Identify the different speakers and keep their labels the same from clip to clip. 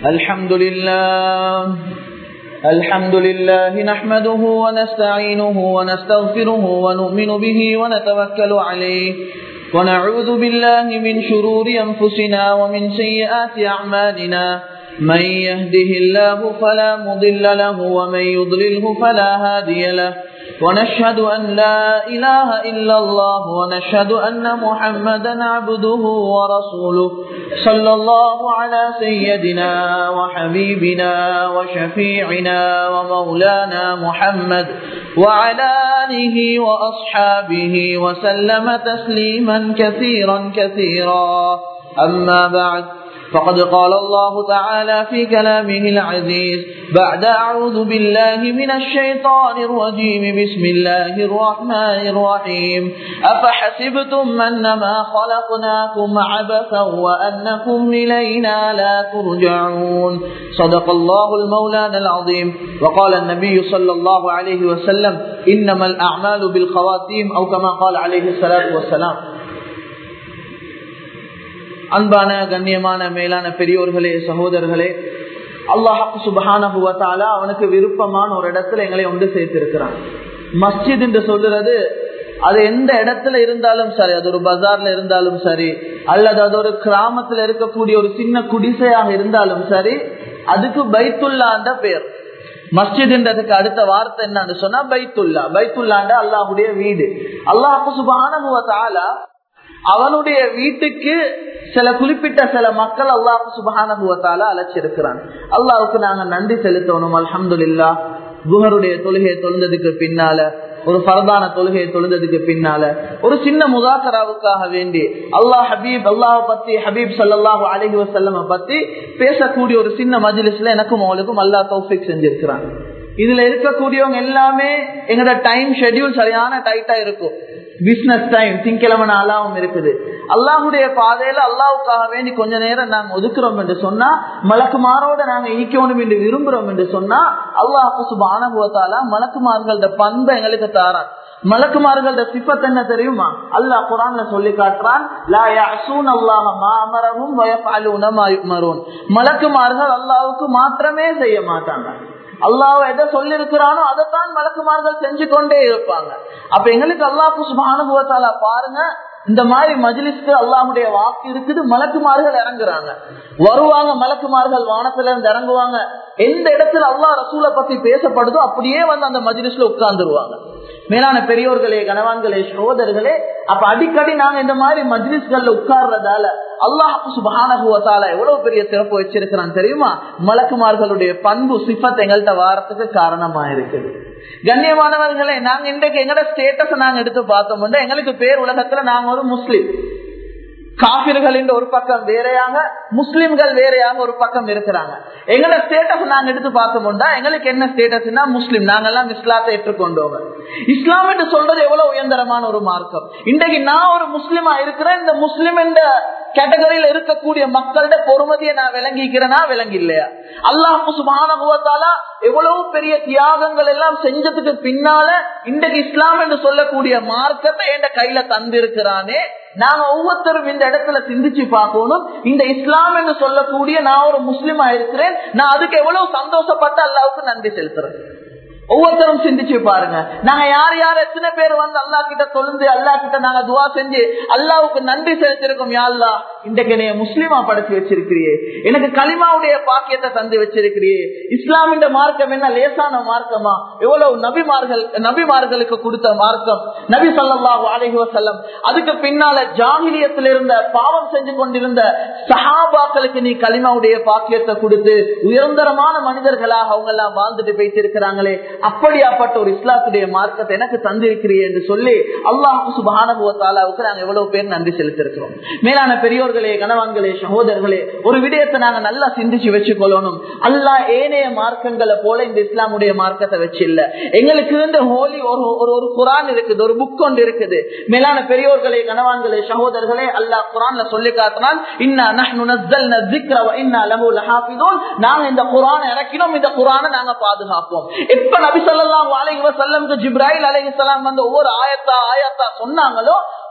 Speaker 1: الحمد لله نحمده ونستعينه ونستغفره ونؤمن به ونتوكل عليه ونعوذ بالله من شرور أنفسنا ومن سيئات أعمالنا من يهده الله فلا مضل له ومن يضلله فلا هادي له ونشهد أن لا إله إلا الله ونشهد أن محمدا عبده ورسوله صلى الله على سيدنا وحبيبنا وشفيعنا ومولانا محمد وعلى آله وأصحابه وسلم تسليما كثيرا كثيرا. أما بعد، فقد قال الله تعالى في كلامه العزيز بعد أعوذ بالله من الشيطان الرجيم بسم الله الرحمن الرحيم أفحسبتم أنما خلقناكم عبثا وأنكم إلينا لا ترجعون. صدق الله المولانا العظيم. وقال النبي صلى الله عليه وسلم إنما الأعمال بالخواتيم أو كما قال عليه الصلاة والسلام. அன்பான கண்ணியமான மேலான பெரியோர்களே, சகோதரர்களே, அல்லாஹ் சுப்ஹானஹு வ தஆலா அவனுக்கு விருப்பமான ஒரு இடத்துல எங்களை ஒன்று சேர்த்திருக்கிறான். மஸ்ஜித் என்று சொல்றது அது எந்த இடத்துல இருந்தாலும் சரி, அது ஒரு பஜார்ல இருந்தாலும் சரி, அல்லது அது ஒரு கிராமத்துல இருக்கக்கூடிய ஒரு சின்ன குடிசையாக இருந்தாலும் சரி, அதுக்கு பைத்துல்லான்ற பெயர். மஸ்ஜித்ன்றதுக்கு அடுத்த வார்த்தை என்னன்னு சொன்னா பைத்துல்லா. பைத்துல்லாண்ட அல்லாஹுடைய வீடு. அல்லாஹ் சுப்ஹானஹு வ தஆலா அவனுடைய வீட்டுக்கு சில குறிப்பிட்ட சில மக்கள் அல்லாஹ் சுப்ஹானஹு வ தஆலா அழைச்சிருக்கிறான். அல்லாஹ்வுக்கு நாங்க நன்றி செலுத்தணும். அல்ஹம்துலில்லாஹ். துஹருடைய தொழுகையை தொழுந்ததுக்கு பின்னால, ஒரு ஃபர்தான தொழுகையை தொழுந்ததுக்கு பின்னால, ஒரு சின்ன முதாக்கராவுக்காக வேண்டி அல்லாஹ் பத்தி, ஹபீப் ஸல்லல்லாஹு அலைஹி வஸல்லம் பத்தி பேசக்கூடிய ஒரு சின்ன மஜ்லிஸ்ல எனக்கும் அவளுக்கும் அல்லாஹ் தௌஃபீக் செஞ்சிருக்கிறான். இதுல இருக்கக்கூடியவங்க எல்லாமே எங்களோட டைம் ஷெட்யூல் சரியான டைட்டா இருக்கும். பிசினஸ் டைம் திங்கிழமை நாளாவும் இருக்குது. அல்லாஹுடைய பாதையில அல்லாஹுக்காக வேண்டி கொஞ்ச நேரம் நாங்க ஒதுக்குறோம் என்று சொன்னா, மலக்குமாரோட நாங்க ஈக்கணும் என்று விரும்புறோம் என்று சொன்னா, அல்லாஹ் சுப்ஹானஹு வ தஆலா மலக்குமார்களோட பண்பை எங்களுக்கு தாரான். மலக்குமார்களோட சிஃபத் என்ன தெரியுமா? அல்லாஹ் குர்ஆன்ல சொல்லி காட்டுறான், லா யஅஸூன அல்லாஹ மா அமரஹும் வ யஃஅலூன மா யுமரூன். மலக்குமார்கள் அல்லாஹ்வுக்கு மாற்றமே செய்ய மாட்டாங்க. அல்லாஹ் எதை சொல்லி இருக்கிறானோ அதைத்தான் மலக்குமார்கள் செஞ்சு கொண்டே இருப்பாங்க. அப்ப எங்களுக்கு அல்லாஹ் சுப்ஹானஹு வ தஆலா பாருங்க, இந்த மாதிரி மஜ்லிஸ்க்கு அல்லாஹ்வுடைய வாக்கு இருக்குது. மலக்குமார்கள் இறங்குறாங்க, வருவாங்க. மலக்குமார்கள் வானத்துல இருந்து இறங்குவாங்க. எந்த இடத்துல அல்லாஹ் ரசூலை பத்தி பேசப்படுதோ அப்படியே வந்து அந்த மஜ்லிஸ்ல உட்கார்ந்துருவாங்க. மேலான பெரியோர்களே, கணவான்களே, சகோதரர்களே, அப்ப அடிக்கடி நாங்க இந்த மாதிரி மஜ்லிஸ்கள்ல உட்கார்றதால அல்லாஹ் சுப்ஹானஹு வ தஆலா எவ்வளவு பெரிய சிறப்பு வச்சிருக்கிறான் தெரியுமா? மலக்குமார்களுடைய பண்பு சிஃபத் எங்கள்கிட்ட வாரத்துக்கு காரணமா இருக்குது. கண்ணியமானவர்களே, நாங்க இன்றைக்கு எங்கட ஸ்டேட்டஸ் நாங்க எடுத்து பார்த்தோம்னா, எங்களுக்கு பேர் உலகத்துல நாங்க ஒரு முஸ்லிம். காபிர்கள் ஒரு பக்கம் வேறையாக, முஸ்லிம்கள் வேறையாக ஒரு பக்கம் இருக்கிறாங்க. எங்களோட ஸ்டேட்டஸ் நாங்க எடுத்து பார்த்தோம்னா, எங்களுக்கு என்ன ஸ்டேட்டஸ்னா முஸ்லிம். நாங்கெல்லாம் இஸ்லாத்தை ஏற்றுக்கொண்டோங்க. இஸ்லாம் என்று சொல்றது எவ்வளவு உயர்ந்தரமான ஒரு மார்க்கம். இன்றைக்கு நான் ஒரு முஸ்லிமா இருக்கிறேன். இந்த முஸ்லிம் என்ற கேட்டகரியில இருக்கக்கூடிய மக்களோட பொறுமதியை நான் விளங்கிக்கிறேனா, விளங்கி இல்லையா? அல்லாஹ் சுப்ஹானஹு வ தஆலா எவ்வளவு பெரிய தியாகங்கள் எல்லாம் செஞ்சதுக்கு பின்னால இன்றைக்கு இஸ்லாம் என்று சொல்லக்கூடிய மார்க்கத்தை என் கையில தந்திருக்கிறானே. நாங்க ஒவ்வொருத்தரும் இந்த இடத்துல சிந்திச்சு பார்க்கணும். இந்த இஸ்லாம் என்று சொல்லக்கூடிய நான் ஒரு முஸ்லிமா இருக்கிறேன், நான் அதுக்கு எவ்வளவு சந்தோஷப்பட்டு அல்லாஹ்வுக்கு நன்றி செலுத்துறேன். ஒவ்வொருத்தரும் சிந்திச்சு பாருங்க. நாங்க யார் யார் எத்தனை பேர் வந்து அல்லாஹ் கிட்ட தொழுந்து, அல்லாஹ் கிட்ட நாங்க துவா செஞ்சு அல்லாஹ்வுக்கு நன்றி செலுத்திருக்கோம். யா அல்லாஹ், இன்றைக்கு என்னைய முஸ்லிமா படைச்சு வச்சிருக்கிறியே, எனக்கு கலிமாவுடைய பாக்கியத்தை தந்து வச்சிருக்கிறியே. இஸ்லாமின் மார்க்கம் என்ன லேசான மார்க்கமா? எவ்வளவு நபிமார்களுக்கு கொடுத்த மார்க்கம். நபி ஸல்லல்லாஹு அலைஹி வஸல்லம் அதுக்கு பின்னால ஜாஹிலியத்தில் இருந்த, பாவம் செஞ்சு கொண்டிருந்த சஹாபாக்களுக்கு நீ கலிமாவுடைய பாக்கியத்தை கொடுத்து உயர்ந்தரமான மனிதர்களாக அவங்க எல்லாம் வாழ்ந்துட்டு போயிட்டிருக்கிறாங்களே. அப்படியாப்பட்ட ஒரு இஸ்லாத்துடைய மார்க்கத்தை எனக்கு தந்திருக்கிறீ என்று சொல்லி அல்லாஹ் சுப்ஹானஹு வ தஆலாவுக்கு நாங்க எவ்வளவு பேர் நன்றி செலுத்திருக்கிறோம். மேலான பெரியோர்களே, கணவான்களே, சகோதரர்களே, ஒரு விடயத்தை நாங்க நல்லா சிந்திச்சு வச்சுக்கொள்ளணும். அல்லாஹ் ஏனைய மார்க்கங்களை போல இந்த இஸ்லாமுடைய மார்க்கத்தை வச்சு இல்ல. எங்களுக்கு இந்த ஹோலி ஒரு குர்ஆன் இருக்குது, ஒரு புக் ஒன்று இருக்குது. மேலான பெரியோர்களே, கணவான்களே, சகோதரர்களே, அல்லாஹ் குர்ஆன்ல சொல்லி காட்டுறான், இன்னா நஹ்னு நஸ்ஸல்னா ذிக்ர வ இன்னா லஹு லஹாஃபிதூன். நாங்க இந்த குர்ஆனை இறக்கினோம், இந்த குர்ஆனை நாங்க பாதுகாப்போம். எப்ப நபி ஸல்லல்லாஹு அலைஹி வஸல்லம் ஜிப்ராயில் அலைஹிஸ்ஸலாம் வந்து ஒவ்வொரு ஆயத்தா சொன்னாங்களோ,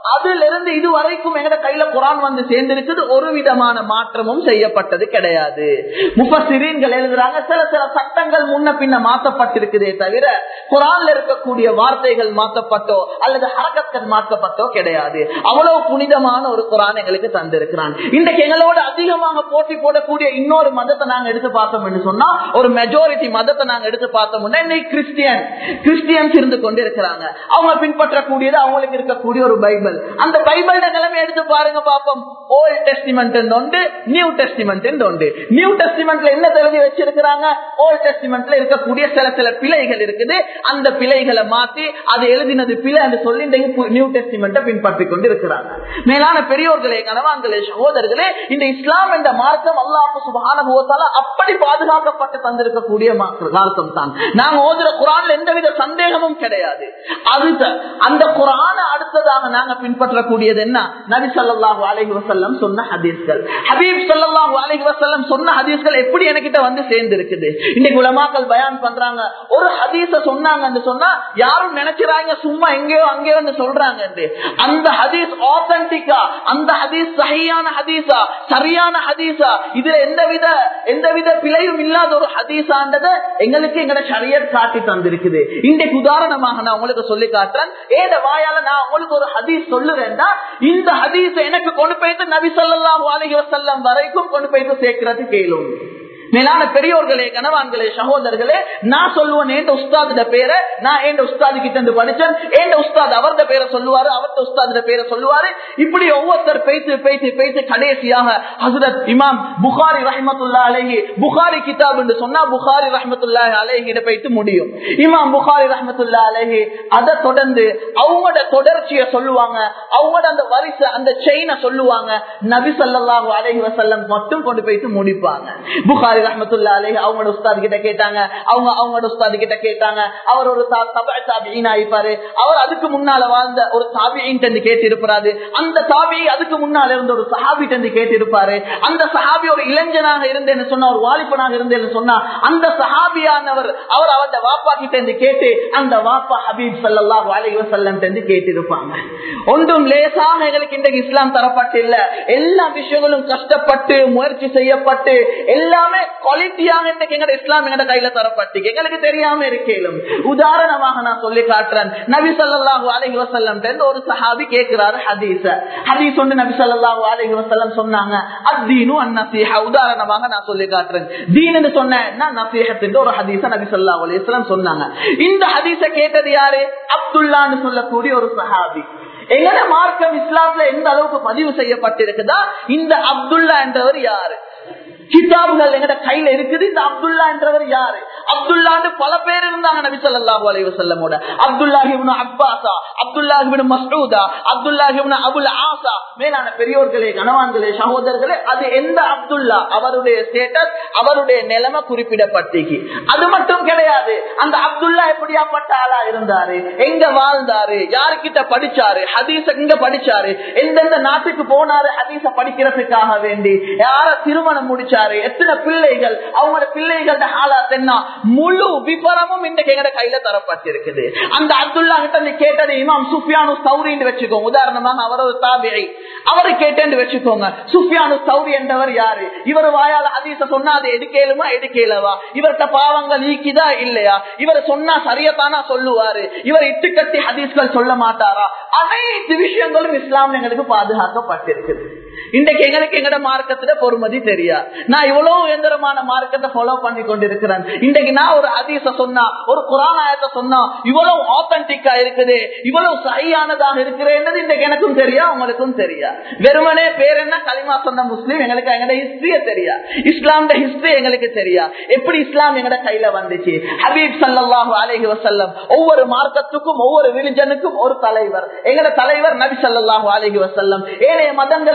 Speaker 1: அதுல இருந்து இதுவரைக்கும் எங்கட கையில குரான் வந்து சேர்ந்திருக்குது, ஒரு விதமான மாற்றமும் செய்யப்பட்டது கிடையாது. முஃபஸ்ஸிரீன்கள் எழுதுறாங்க, சில சில சட்டங்கள் முன்ன பின்ன மாற்றப்பட்டிருக்குதே தவிர குரான்ல இருக்கக்கூடிய வார்த்தைகள் மாற்றப்பட்டோ அல்லது ஹரக்கத்கள் மாற்றப்பட்டோ கிடையாது. அவ்வளவு புனிதமான ஒரு குரான் எங்களுக்கு தந்திருக்கிறான். இன்றைக்கு எங்களோட அதிகமாக போட்டி போடக்கூடிய இன்னொரு மதத்தை நாங்க எடுத்து பார்த்தோம் என்று சொன்னா, ஒரு மெஜாரிட்டி மதத்தை நாங்க எடுத்து பார்த்தோம்னா இன்னைக்கு கிறிஸ்டியன்ஸ் இருந்து கொண்டு இருக்கிறாங்க. அவங்க பின்பற்றக்கூடியது அவங்களுக்கு இருக்கக்கூடிய ஒரு பைபிள். அந்த பைபிள் நிலைமை எடுத்து பாருங்க பாப்போம். ஓல்ட் டெஸ்டிமெண்ட் உண்டு, நியூ டெஸ்டிமெண்ட் உண்டு. நியூ டெஸ்டிமெண்ட்ல என்ன எழுதி வச்சிருக்கிறாங்க, ஓல்ட் டெஸ்டிமெண்ட்ல இருக்கக்கூடிய சில சில பிழைகள் இருக்குது. அந்த பிழைகளை மாற்றி அது எழுதினது பிழை என்று சொல்லி நியூ டெஸ்டிமெண்ட்டை பின்பற்றி கொண்டு இருக்கிறாங்க. மேலான பெரியோர்களே, கணவான்களே, சகோதரர்களே, இந்த இஸ்லாம் என்ற மார்க்கம் அல்லாஹ் சுப்ஹானஹு வ தஆலா அப்படி பாதுகாக்கப்பட்டு தந்திருக்கக்கூடிய மார்க்கம் தான். நாங்க ஓதுற குர்ஆன்ல எந்தவித சந்தேகமும் கிடையாது. அந்த குர்ஆனை அடுத்ததாக நாங்க பின்பற்றக்கூடியது என்ன, நபி ஸல்லல்லாஹு அலைஹி வஸல்லம் சொன்ன ஹதீஸ்கள். ஹபீப் ஸல்லல்லாஹு அலைஹி வஸல்லம் சொன்ன ஹதீஸ்கள் எப்படி எனக்கிட்ட வந்து சேர்ந்து இருக்குது. இன்னைக்கு உலமாக்கள் பயான் பண்றாங்க, ஒரு ஹதீஸ சொன்னாங்கன்னு சொன்னா யாரும் நினைக்கிறாங்க சும்மா எங்கேயோ அங்கேயோ வந்து சொல்றாங்க. அந்த ஹதீஸ் ஆத்தென்டிக்கா, அந்த ஹதீஸ் சஹீஹான ஹதீஸா, சரியான ஹதீஸா, இதுல எந்தவித பிழையும் இல்லாத ஒரு ஹதீஸான்றத எங்களுக்கு எங்கட ஷரியத் காட்டி தந்திருக்குது. இன்றைக்கு உதாரணமாக நான் உங்களுக்கு சொல்லி காட்டுறேன். ஏத வாயால நான் உங்களுக்கு ஒரு ஹதீஸ் சொல்லுறேன்டா, இந்த ஹதீஸை எனக்கு கொண்டு போயிட்டு நபி ஸல்லல்லாஹு அலைஹி வஸல்லம் வரைக்கும் கொண்டு போயிட்டு சேர்க்கிறது கேளும். மேலான பெரியோர்களே, கணவான்களே, சகோதரர்களே, நான் சொல்லுவேன் என் உஸ்தாத பேரை, நான் என் உஸ்தாது கிட்ட படிச்சேன், என் உஸ்தாத் அவர்த பேரை சொல்லுவாரு, அவர்த உஸ்தாத பேரை சொல்லுவாரு. இப்படி ஒவ்வொருத்தர் பேசி கடைசியாக ஹஜ்ரத் இமாம் புகாரி ரஹ்மத்துல்லாஹி அலைஹி, புகாரி கிதாப் என்று சொன்னா புகாரி ரஹ்மத்துல்லாஹி அலைஹி போயிட்டு முடியும். இமாம் புகாரி ரஹ்மத்துல்லாஹி அலைஹி அதை தொடர்ந்து அவங்களோட தொடர்ச்சியை சொல்லுவாங்க, அவங்களோட அந்த வரிசை அந்த செயினை சொல்லுவாங்க. நபி ஸல்லல்லாஹு அலைஹி வஸல்லம் மட்டும் கொண்டு போயிட்டு முடிப்பாங்க. புகாரி ரஹ்மத்துல்லாஹி அலைஹி அவங்களோட உஸ்தாத் கிட்ட கேட்டாங்க, அவங்களோட உஸ்தாத் கிட்ட கேட்டாங்க. அவர் ஒரு தாபிஈன் ஆயிப்பாரு, அவர் அதுக்கு முன்னால வாழ்ந்த ஒரு தாபிஈன் கேட்டு இருப்பாரு, அந்த தாபிஈ அதுக்கு முன்னால இருந்த ஒரு சஹாபி கேட்டு இருப்பாரு. அந்த சஹாபி ஒரு இளைஞனாக இருந்தேன்னு சொன்னா, ஒரு வாலிபனாக இருந்தேன்னு சொன்னா, அந்த சஹாபியானவர் அவர் அவருடைய வாப்பா கிட்ட கேட்டு அந்த வாப்பா ஹபீப் ஸல்லல்லாஹு அலைஹி வஸல்லம் கேட்டு இருப்பாங்க. ஒன்றும் லேசாக எங்களுக்கு இன்றைக்கு இஸ்லாம் தரப்பட்டு இல்ல, எல்லா விஷயங்களும் கஷ்டப்பட்டு முயற்சி செய்யப்பட்டு எல்லாமே குவாலிட்டியாக எங்க இஸ்லாம் எங்க கையில தரப்பட்டு எங்களுக்கு தெரியாம இருக்கேன். உதாரணமாக நான் சொல்லி காட்டுறேன். நபி ஸல்லல்லாஹு அலைஹி வஸல்லம் ஒரு சஹாபி கேட்கிறாரு ஹதீஸ் ஒன்று நபி ஸல்லல்லாஹு அலைஹி வஸல்லம் சொன்னாங்க, அத்தீனு அன்னஸீஹா. உதாரணமாக நான் சொல்லி காட்டுறேன். தீன் என்று சொன்னா நஸீஹத் என்ற ஒரு ஹதீஸ நபி ஸல்லல்லாஹு அலைஹி வஸல்லம் சொன்னாங்க. இந்த ஹதீஸ கேட்டது யாரு, அப்துல்லான்னு சொல்லக்கூடிய ஒரு சஹாபி. எங்கட மார்க்கம் இஸ்லாம்ல எந்த அளவுக்கு பதிவு செய்யப்பட்டிருக்குதா, இந்த அப்துல்லா என்றவர் யாரு, கிதாபுகள் எங்கட கையில இருக்குது. இந்த அப்துல்லா என்றவர் யாரு, அப்துல்லான்னு பல பேர் இருந்தாங்க நபி ஸல்லல்லாஹு அலைஹி வஸல்லமோட. அப்துல்லாஹ் இப்னு அப்பாஸா, அப்துல்லாஹ் இப்னு மஸ்ஊதா, அப்துல்லாஹ் இப்னு அபுல் ஆஸா. மேலான பெரியோர்களே, கணவான்களே, சகோதரர்களே, அது எந்த அப்துல்லா, அவருடைய ஸ்டேட்டஸ், அவருடைய நிலைமை குறிப்பிடப்பட்டிருக்கு. அது மட்டும் கிடையாது, அந்த அப்துல்லா எப்படியாப்பட்ட ஆளா இருந்தாரு, எங்க வாழ்ந்தாரு, யாருக்கிட்ட படிச்சாரு, ஹதீஸ எங்க படிச்சாரு, எந்தெந்த நாட்டுக்கு போனாரு ஹதீஸ படிக்கிறதுக்காக வேண்டி, யார திருமணம் முடிச்சாரு, எத்தனை பிள்ளைகள், அவங்களோட பிள்ளைகளோட ஹாலாத் என்ன, முழு விவரமும் இன்றைக்கு எங்க கையில தரப்பட்டிருக்குது. அந்த அப்துல்லா கிட்ட கேட்டது இமாம் சுஃபியானு சௌரின்னு வச்சுக்கோங்க. உதாரணமாக அவர் ஒரு தாபிஈ, அவரை கேட்டேன்னு வச்சுக்கோங்க. சுஃபியானு சௌரி என்றவர் யாரு, இவர் வாயால ஹதீஸ சொன்னா அது எடுக்கலுமா எடுக்கலவா, இவர்கிட்ட பாவங்கள் ஈக்கிதா இல்லையா, இவர் சொன்னா சரியத்தானா சொல்லுவாரு, இவர் இட்டுக்கட்டி ஹதீஸ்கள் சொல்ல மாட்டாரா, அனைத்து விஷயங்களும் இஸ்லாம் எங்களுக்கு பாதுகாக்கப்பட்டிருக்குது. இன்றைக்கு எங்களுக்கு எங்கட மார்க்கத்துல பொறுமதி தெரியா. நான் இவ்வளவு எந்திரமான மார்க்கத்தை ஃபாலோ பண்ணி கொண்டிருக்கிறேன். இன்றைக்கு நான் ஒரு ஹதீஸ சொன்னா, ஒரு குர்ஆன் ஆயத்தை சொன்னா இவ்வளவு ஆத்தென்டிக்கா இருக்குது, இவ்வளவு சரியானதாக இருக்கிறது இன்றைக்கு எனக்கும் தெரியா, உங்களுக்கும் தெரியா. வெறுமனே பேர் என்ன, களிமா சொன்ன முஸ்லீம், எங்களுக்கு எங்கட ஹிஸ்டரிய தெரியா, இஸ்லாம்ட ஹிஸ்டரி எங்களுக்கு தெரியா, எப்படி இஸ்லாம் எங்கட கையில வந்துச்சு. ஹபீப் ஸல்லல்லாஹு அலைஹி வஸல்லம் ஒவ்வொரு மார்க்கத்துக்கும் ஒவ்வொரு ரிலிஜனுக்கும் ஒரு தலைவர். எங்கட தலைவர் நபி ஸல்லல்லாஹு அலைஹி வஸல்லம். ஏனைய மதங்களுக்கு நீங்க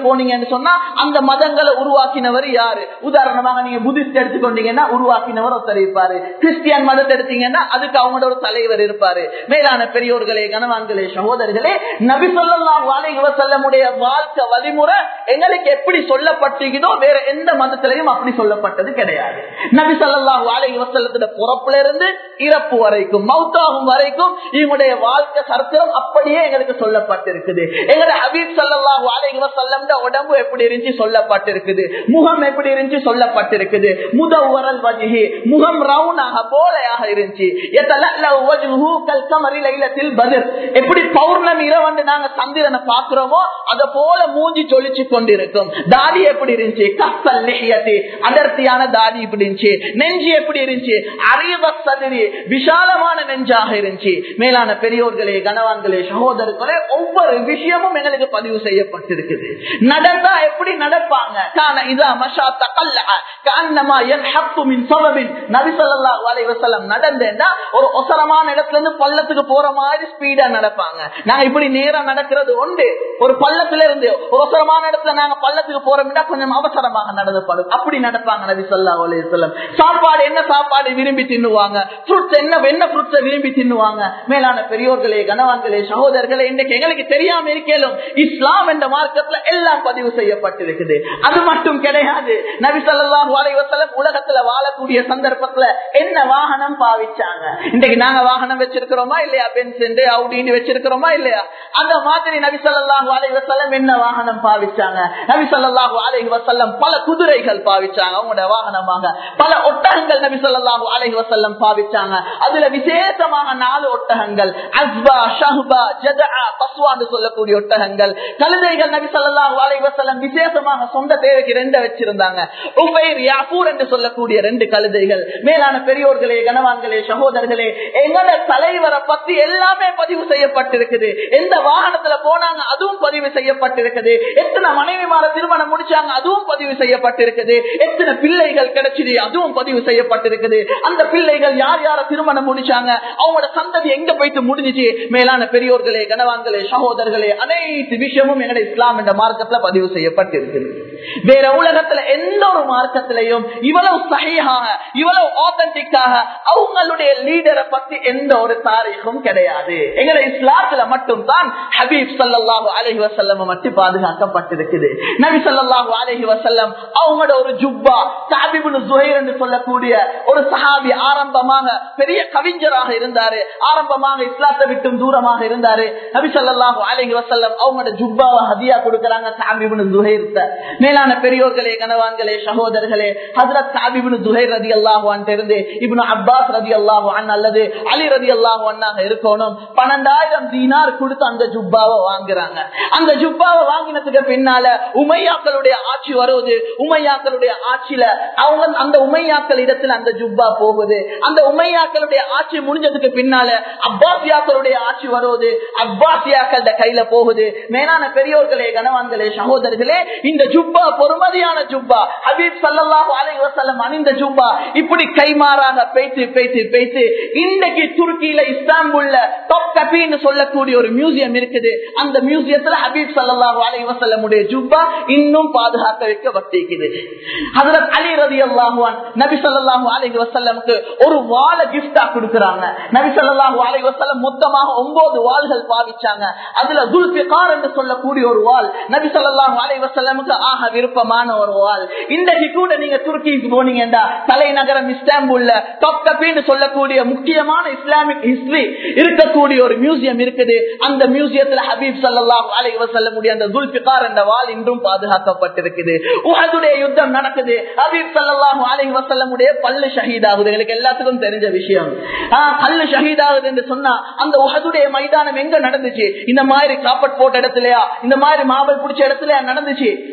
Speaker 1: போனீங்கன்னு சொன்னா அந்த மதங்களை உருவாக்கினவர் யாரு? உதாரணமாக நீங்க புத்திஸ்ட் எடுத்துக்கொண்டீங்கன்னா உருவாக்கினவர் ஒருத்தர் இருப்பாரு. கிறிஸ்டியன் மதத்தை எடுத்தீங்கன்னா அதுக்கு அவங்களோட ஒரு தலைவர் இருப்பாரு. மேலான பெரியோர்களே, கனவான்களே, சகோதரர்களே, நபி ஸல்லல்லாஹு அலைஹி வஸல்லமுடைய வாழ்க்கை வழிமுறை எங்களுக்கு எப்படி சொல்லப்பட்டிருக்கிறதோ வேற எந்த மதத்திலையும் அப்படி சொல்லப்பட்டது கிடையாது. நபி ஸல்லல்லாஹு அலைஹி வஸல்லத்தோட பிறப்புல இருந்து இறப்பு வரைக்கும், மௌத்தாகும் வரைக்கும் இவங்களுடைய வாழ்க்கை சரித்திரம் அப்படியே எங்களுக்கு சொல்லப்பட்டிருக்குது. எங்களுடைய ஹபீப் ஸல்லல்லாஹு அலைஹி வஸல்லம் உடம்பு எப்படி இருந்துச்சு சொல்லப்பட்டிருக்குது, முகம் எப்படி இருந்துச்சு சொல்லப்பட்டிருக்குது. முதவரல் வஜ்ஹி, முகம் ரவுனாக போலையாக இருந்துச்சு. யதலல்லு வஜ்ஹு கல் கமரி லைலத்தில் பத்ர், எப்படி பௌர்ணமி இரவு நாங்க சந்திரனை பார்க்கிறோமோ அத போல மூஞ்சி ஜொலிச்சு கொண்டிருக்கும். தாடி எப்படி இருந்துச்சு? கஸ்ஸல் லிஹ்யதி, அடர்த்தியான தாடி இப்படி இருந்துச்சு. நெஞ்சு எப்படி இருந்துச்சு? அரீபஸ் சத்ரி, விசாலமான நெஞ்சாக இருந்துச்சு. மேலான பெரியோர்களே, கனவான்களே, சகோதரர்களே, ஒவ்வொரு விஷயமும் எங்களுக்கு பதிவு செய்யப்பட்டிருக்குது. நடந்தா எப்படி நடப்பாங்க? கான இதா மஷா தகல்லா கஅன்னமா யன்ஹத்து மின் ஸவபின், நபி ஸல்லல்லாஹு அலைஹி வஸல்லம் நடந்தேன்னா ஒரு ஒசரமான இடத்துல இருந்து பள்ளத்துக்கு போற மாதிரி ஸ்பீடா நடப்பாங்க. நாங்க இப்படி நேரா நடக்கிறது உண்டு. ஒரு பள்ளத்துல இருந்து ஒரு ஒசரமான இடத்துல நாங்க பள்ளத்துக்கு போறோம்னா கொஞ்சம் அவசரமாக நடந்துப்படும். அப்படி நடப்பாங்க நபி ஸல்லல்லாஹு அலைஹி வஸல்லம். சாப்பாடு என்ன சாப்பாடு விரும்பி தின்னுவாங்க, ஃப்ரூட்ஸ் என்ன ஃப்ரூட்ஸ் விரும்பி தின்னுவாங்க. மேலான பெரியோர்களே, கனவான்களே, சகோதரர்களே, இன்றைக்கு எங்களுக்கு தெரியாம இருக்கேலும் இஸ்லாம் என்ற மார்க்கத்துல எல்லாம் பதிவு செய்யப்பட்டிருக்குது. அது மட்டும் கிடையாது, நபி ஸல்லல்லாஹு அலைஹி வஸல்லம் உலகத்துல வாழக்கூடிய சந்தர்ப்பத்துல என்ன வாகனம் பாவிச்சாங்க. இன்றைக்கு நாங்க வாகனம் வச்சிருக்கிறோமா இல்லையா? பென்ஸ் அவுடி வச்சிருக்கிறோமா இல்லையா? அந்த மாதிரி நபி ஸல்லல்லாஹு அலைஹி வஸல்லம் என்ன வாகனம் பாவிச்சாங்க? நபி ஸல்லல்லாஹு அலைஹி வஸல்லம் பல குதிரைகள் பாவிச்சாங்க அவங்களோட வாகனமாக. பல ஒட்டகங்கள் நபி ஸல்லல்லாஹு அலைஹி வஸல்லம் பாவிச்சாங்க. அதுல விசேஷமாக 4 ஒட்டகங்கள், அஸ்பா, ஷஹ்பா, ஜதா, பஸ்வான்னு சொல்லக்கூடிய ஒட்டகங்கள். கழுதைகள் நபி ஸல்லல்லாஹு அலைஹி வஸல்லம் விசேஷமாக சொந்த தேவைக்கு 2 வச்சிருந்தாங்க. உஃபைர், யாஃபூர் என்று சொல்லக்கூடிய 2 கழுதைகள். மேலான பெரியோர்களே, கனவான்களே, சகோதரர்களே, எங்களோட தலைவரை பத்தி எல்லாமே பதிவு செய்யப்பட்டிருக்குது. எந்த வாகனத்துல போனாங்க அதுவும் பதிவு செய்யப்பட்டிருக்குது. எத்தனை மனைவிமார திருமணம் முடிச்சாங்க அதுவும் பதிவு செய்யப்பட்டிருக்குது. எத்தனை பிள்ளைகள் கிடைச்சிது அதுவும் பதிவு செய்யப்பட்டிருக்குது. அந்த பிள்ளைகள் யார் யார திருமணம் முடிச்சாங்க, அவங்களோட சந்ததி எங்க போயிட்டு முடிஞ்சிச்சு. மேலான பெரியோர்களே, கனவான்களே, சகோதரர்களே, அனைத்து விஷயமும் எங்களுடைய இஸ்லாம் என்ற மார்க்கத்துல பதிவு செய்யப்பட்டிருக்குது. வேற உலகத்துல எந்த ஒரு மார்க்கத்திலையும் இவ்வளவு சஹீஹாக, இவ்வளவு ஆத்தென்டிக்காக அவங்களுடைய லீடரை பத்தி எந்த ஒரு தாரீகும் கிடையாது. எங்களுடைய இஸ்லாத்துல மட்டும் தான் ஹபீப் ஸல்லல்லாஹு அலைஹி வஸல்லம் மட்டும் பாதுகாக்கப்பட்டிருக்குது. நபி ஸல்லல்லாஹு அலைஹி வஸல்லம் அவங்களோட ஒரு ஜுப்பா, கஅப் இப்னு ஸுஹைர் என்று சொல்லக்கூடிய ஒரு சஹாபி, ஆரம்பமாக பெரிய கவிஞராக இருந்தாரு, ஆரம்பமாக இஸ்லாத்தை விட்டும் தூரமாக இருந்தாரு. நபி ஸல்லல்லாஹு அலைஹி வஸல்லம் அவங்களோட ஜுப்பாவை ஹதியா கொடுக்கறாங்க கஅப் இப்னு ஸுஹைர்ட்ட. மேலான பெரியோர்களே, கனவான்களே, சகோதரர்களே, ஹஜ்ரத் கஅப் இப்னு ஸுஹைர் ரலியல்லாஹு அன்ஹு இருந்து இப்னு அப்பாஸ் ரலியல்லாஹு அன்ஹு அல்லது அலி ரலியல்லாஹு அன்ஹாக இருக்கணும் 12,000 தீனார் கொடுத்து அந்த ஜுப்பாவை வாங்குறாங்க. அந்த ஜுப்பாவை வாங்கினதுக்கு பின்னால உமையாக்களுடைய ஆட்சி வருவது. உமையாக்களுடைய ஆட்சியில அவங்க அந்த உமையாக்கள் இடத்துல அந்த ஜுப்பா போகுது. அந்த உமையாக்களுடைய ஆட்சி முடிஞ்சதுக்கு பின்னால அப்பாசியாக்களுடைய ஆட்சி வருவது. அப்பாசியாக்கள கையில போகுது. மேலான பெரியோர்களே, கனவான்களே, சகோதரர்களே, இந்த ஜுப்பா பொறுமதியான ஜுப்பா, ஹபீப் ஸல்லல்லாஹு அலைஹி வஸல்லம் அணிந்த ஜுப்பா இப்படி கைமாறாக பேசி பேசி பேசி இன்றைக்கு துருக்கியில இஸ்தான்புல்ல தொப்கபின்னு சொல்லக்கூடிய ஒரு மியூசியம் இருக்குது. அந்த மியூசியத்துல ஹபீப் ஸல்லல்லாஹு அலைஹி வஸல்லம் உடைய ஜுப்பா இன்னும் பாதுகாக்க வைக்கப்பட்டிருக்குது. ஹஜ்ரத் அலி ரலியல்லாஹு அன்ஹு நபி ஸல்லல்லாஹு அலைஹி வஸல்லமுக்கு ஒரு வாளை கிஃப்டா கொடுக்கறாங்க. நபி ஸல்லல்லாஹு அலைஹி வஸல்லம் மொத்தமாக 9 வாள்கள் பாவிச்சாங்க. அதுல துல்ஃபிகார் என்று சொல்லக்கூடிய ஒரு வாள் நபி ஸல்லல்லாஹு அலைஹி வஸல்லமுக்கு ஆக விருப்பமான ஒரு வாள். இன்றைக்கு கூட நீங்க துருக்கிக்கு போனீங்கன்னா தலைநகரம் இஸ்தான்புல்ல தொப்கபின்னு சொல்லக்கூடிய முக்கியமான இஸ்லாமிக் ஹிஸ்டரி இருக்கக்கூடிய ஒரு மியூசியம் இருக்குது. அந்த மியூசியத்துல ஹபீப் ஸல்லல்லாஹு அலைஹி வஸல்லம் உடைய அந்த துல்ஃபிகார் என்ற வாள் இன்றும் பாதுகாக்கப்பட்டிருக்குது. உஹதுடைய யுத்தம் நடக்குது. ஹபீப் ஸல்லல்லாஹு அலைஹி வஸல்லம் உடைய பல்லு ஷஹீதாகுது. உங்களுக்கு எல்லாத்துக்கும் தெரிஞ்ச விஷயம். பல்லு ஷஹீதாகுது என்று சொன்னா அந்த உஹதுடைய மைதானம் எங்க நடந்துச்சு? இந்த மாதிரி காப்பட் போட்ட இடத்துலயா, இந்த மாதிரி மாவல் பிடிச்ச இடத்துலயா நடந்துச்சு? நடந்த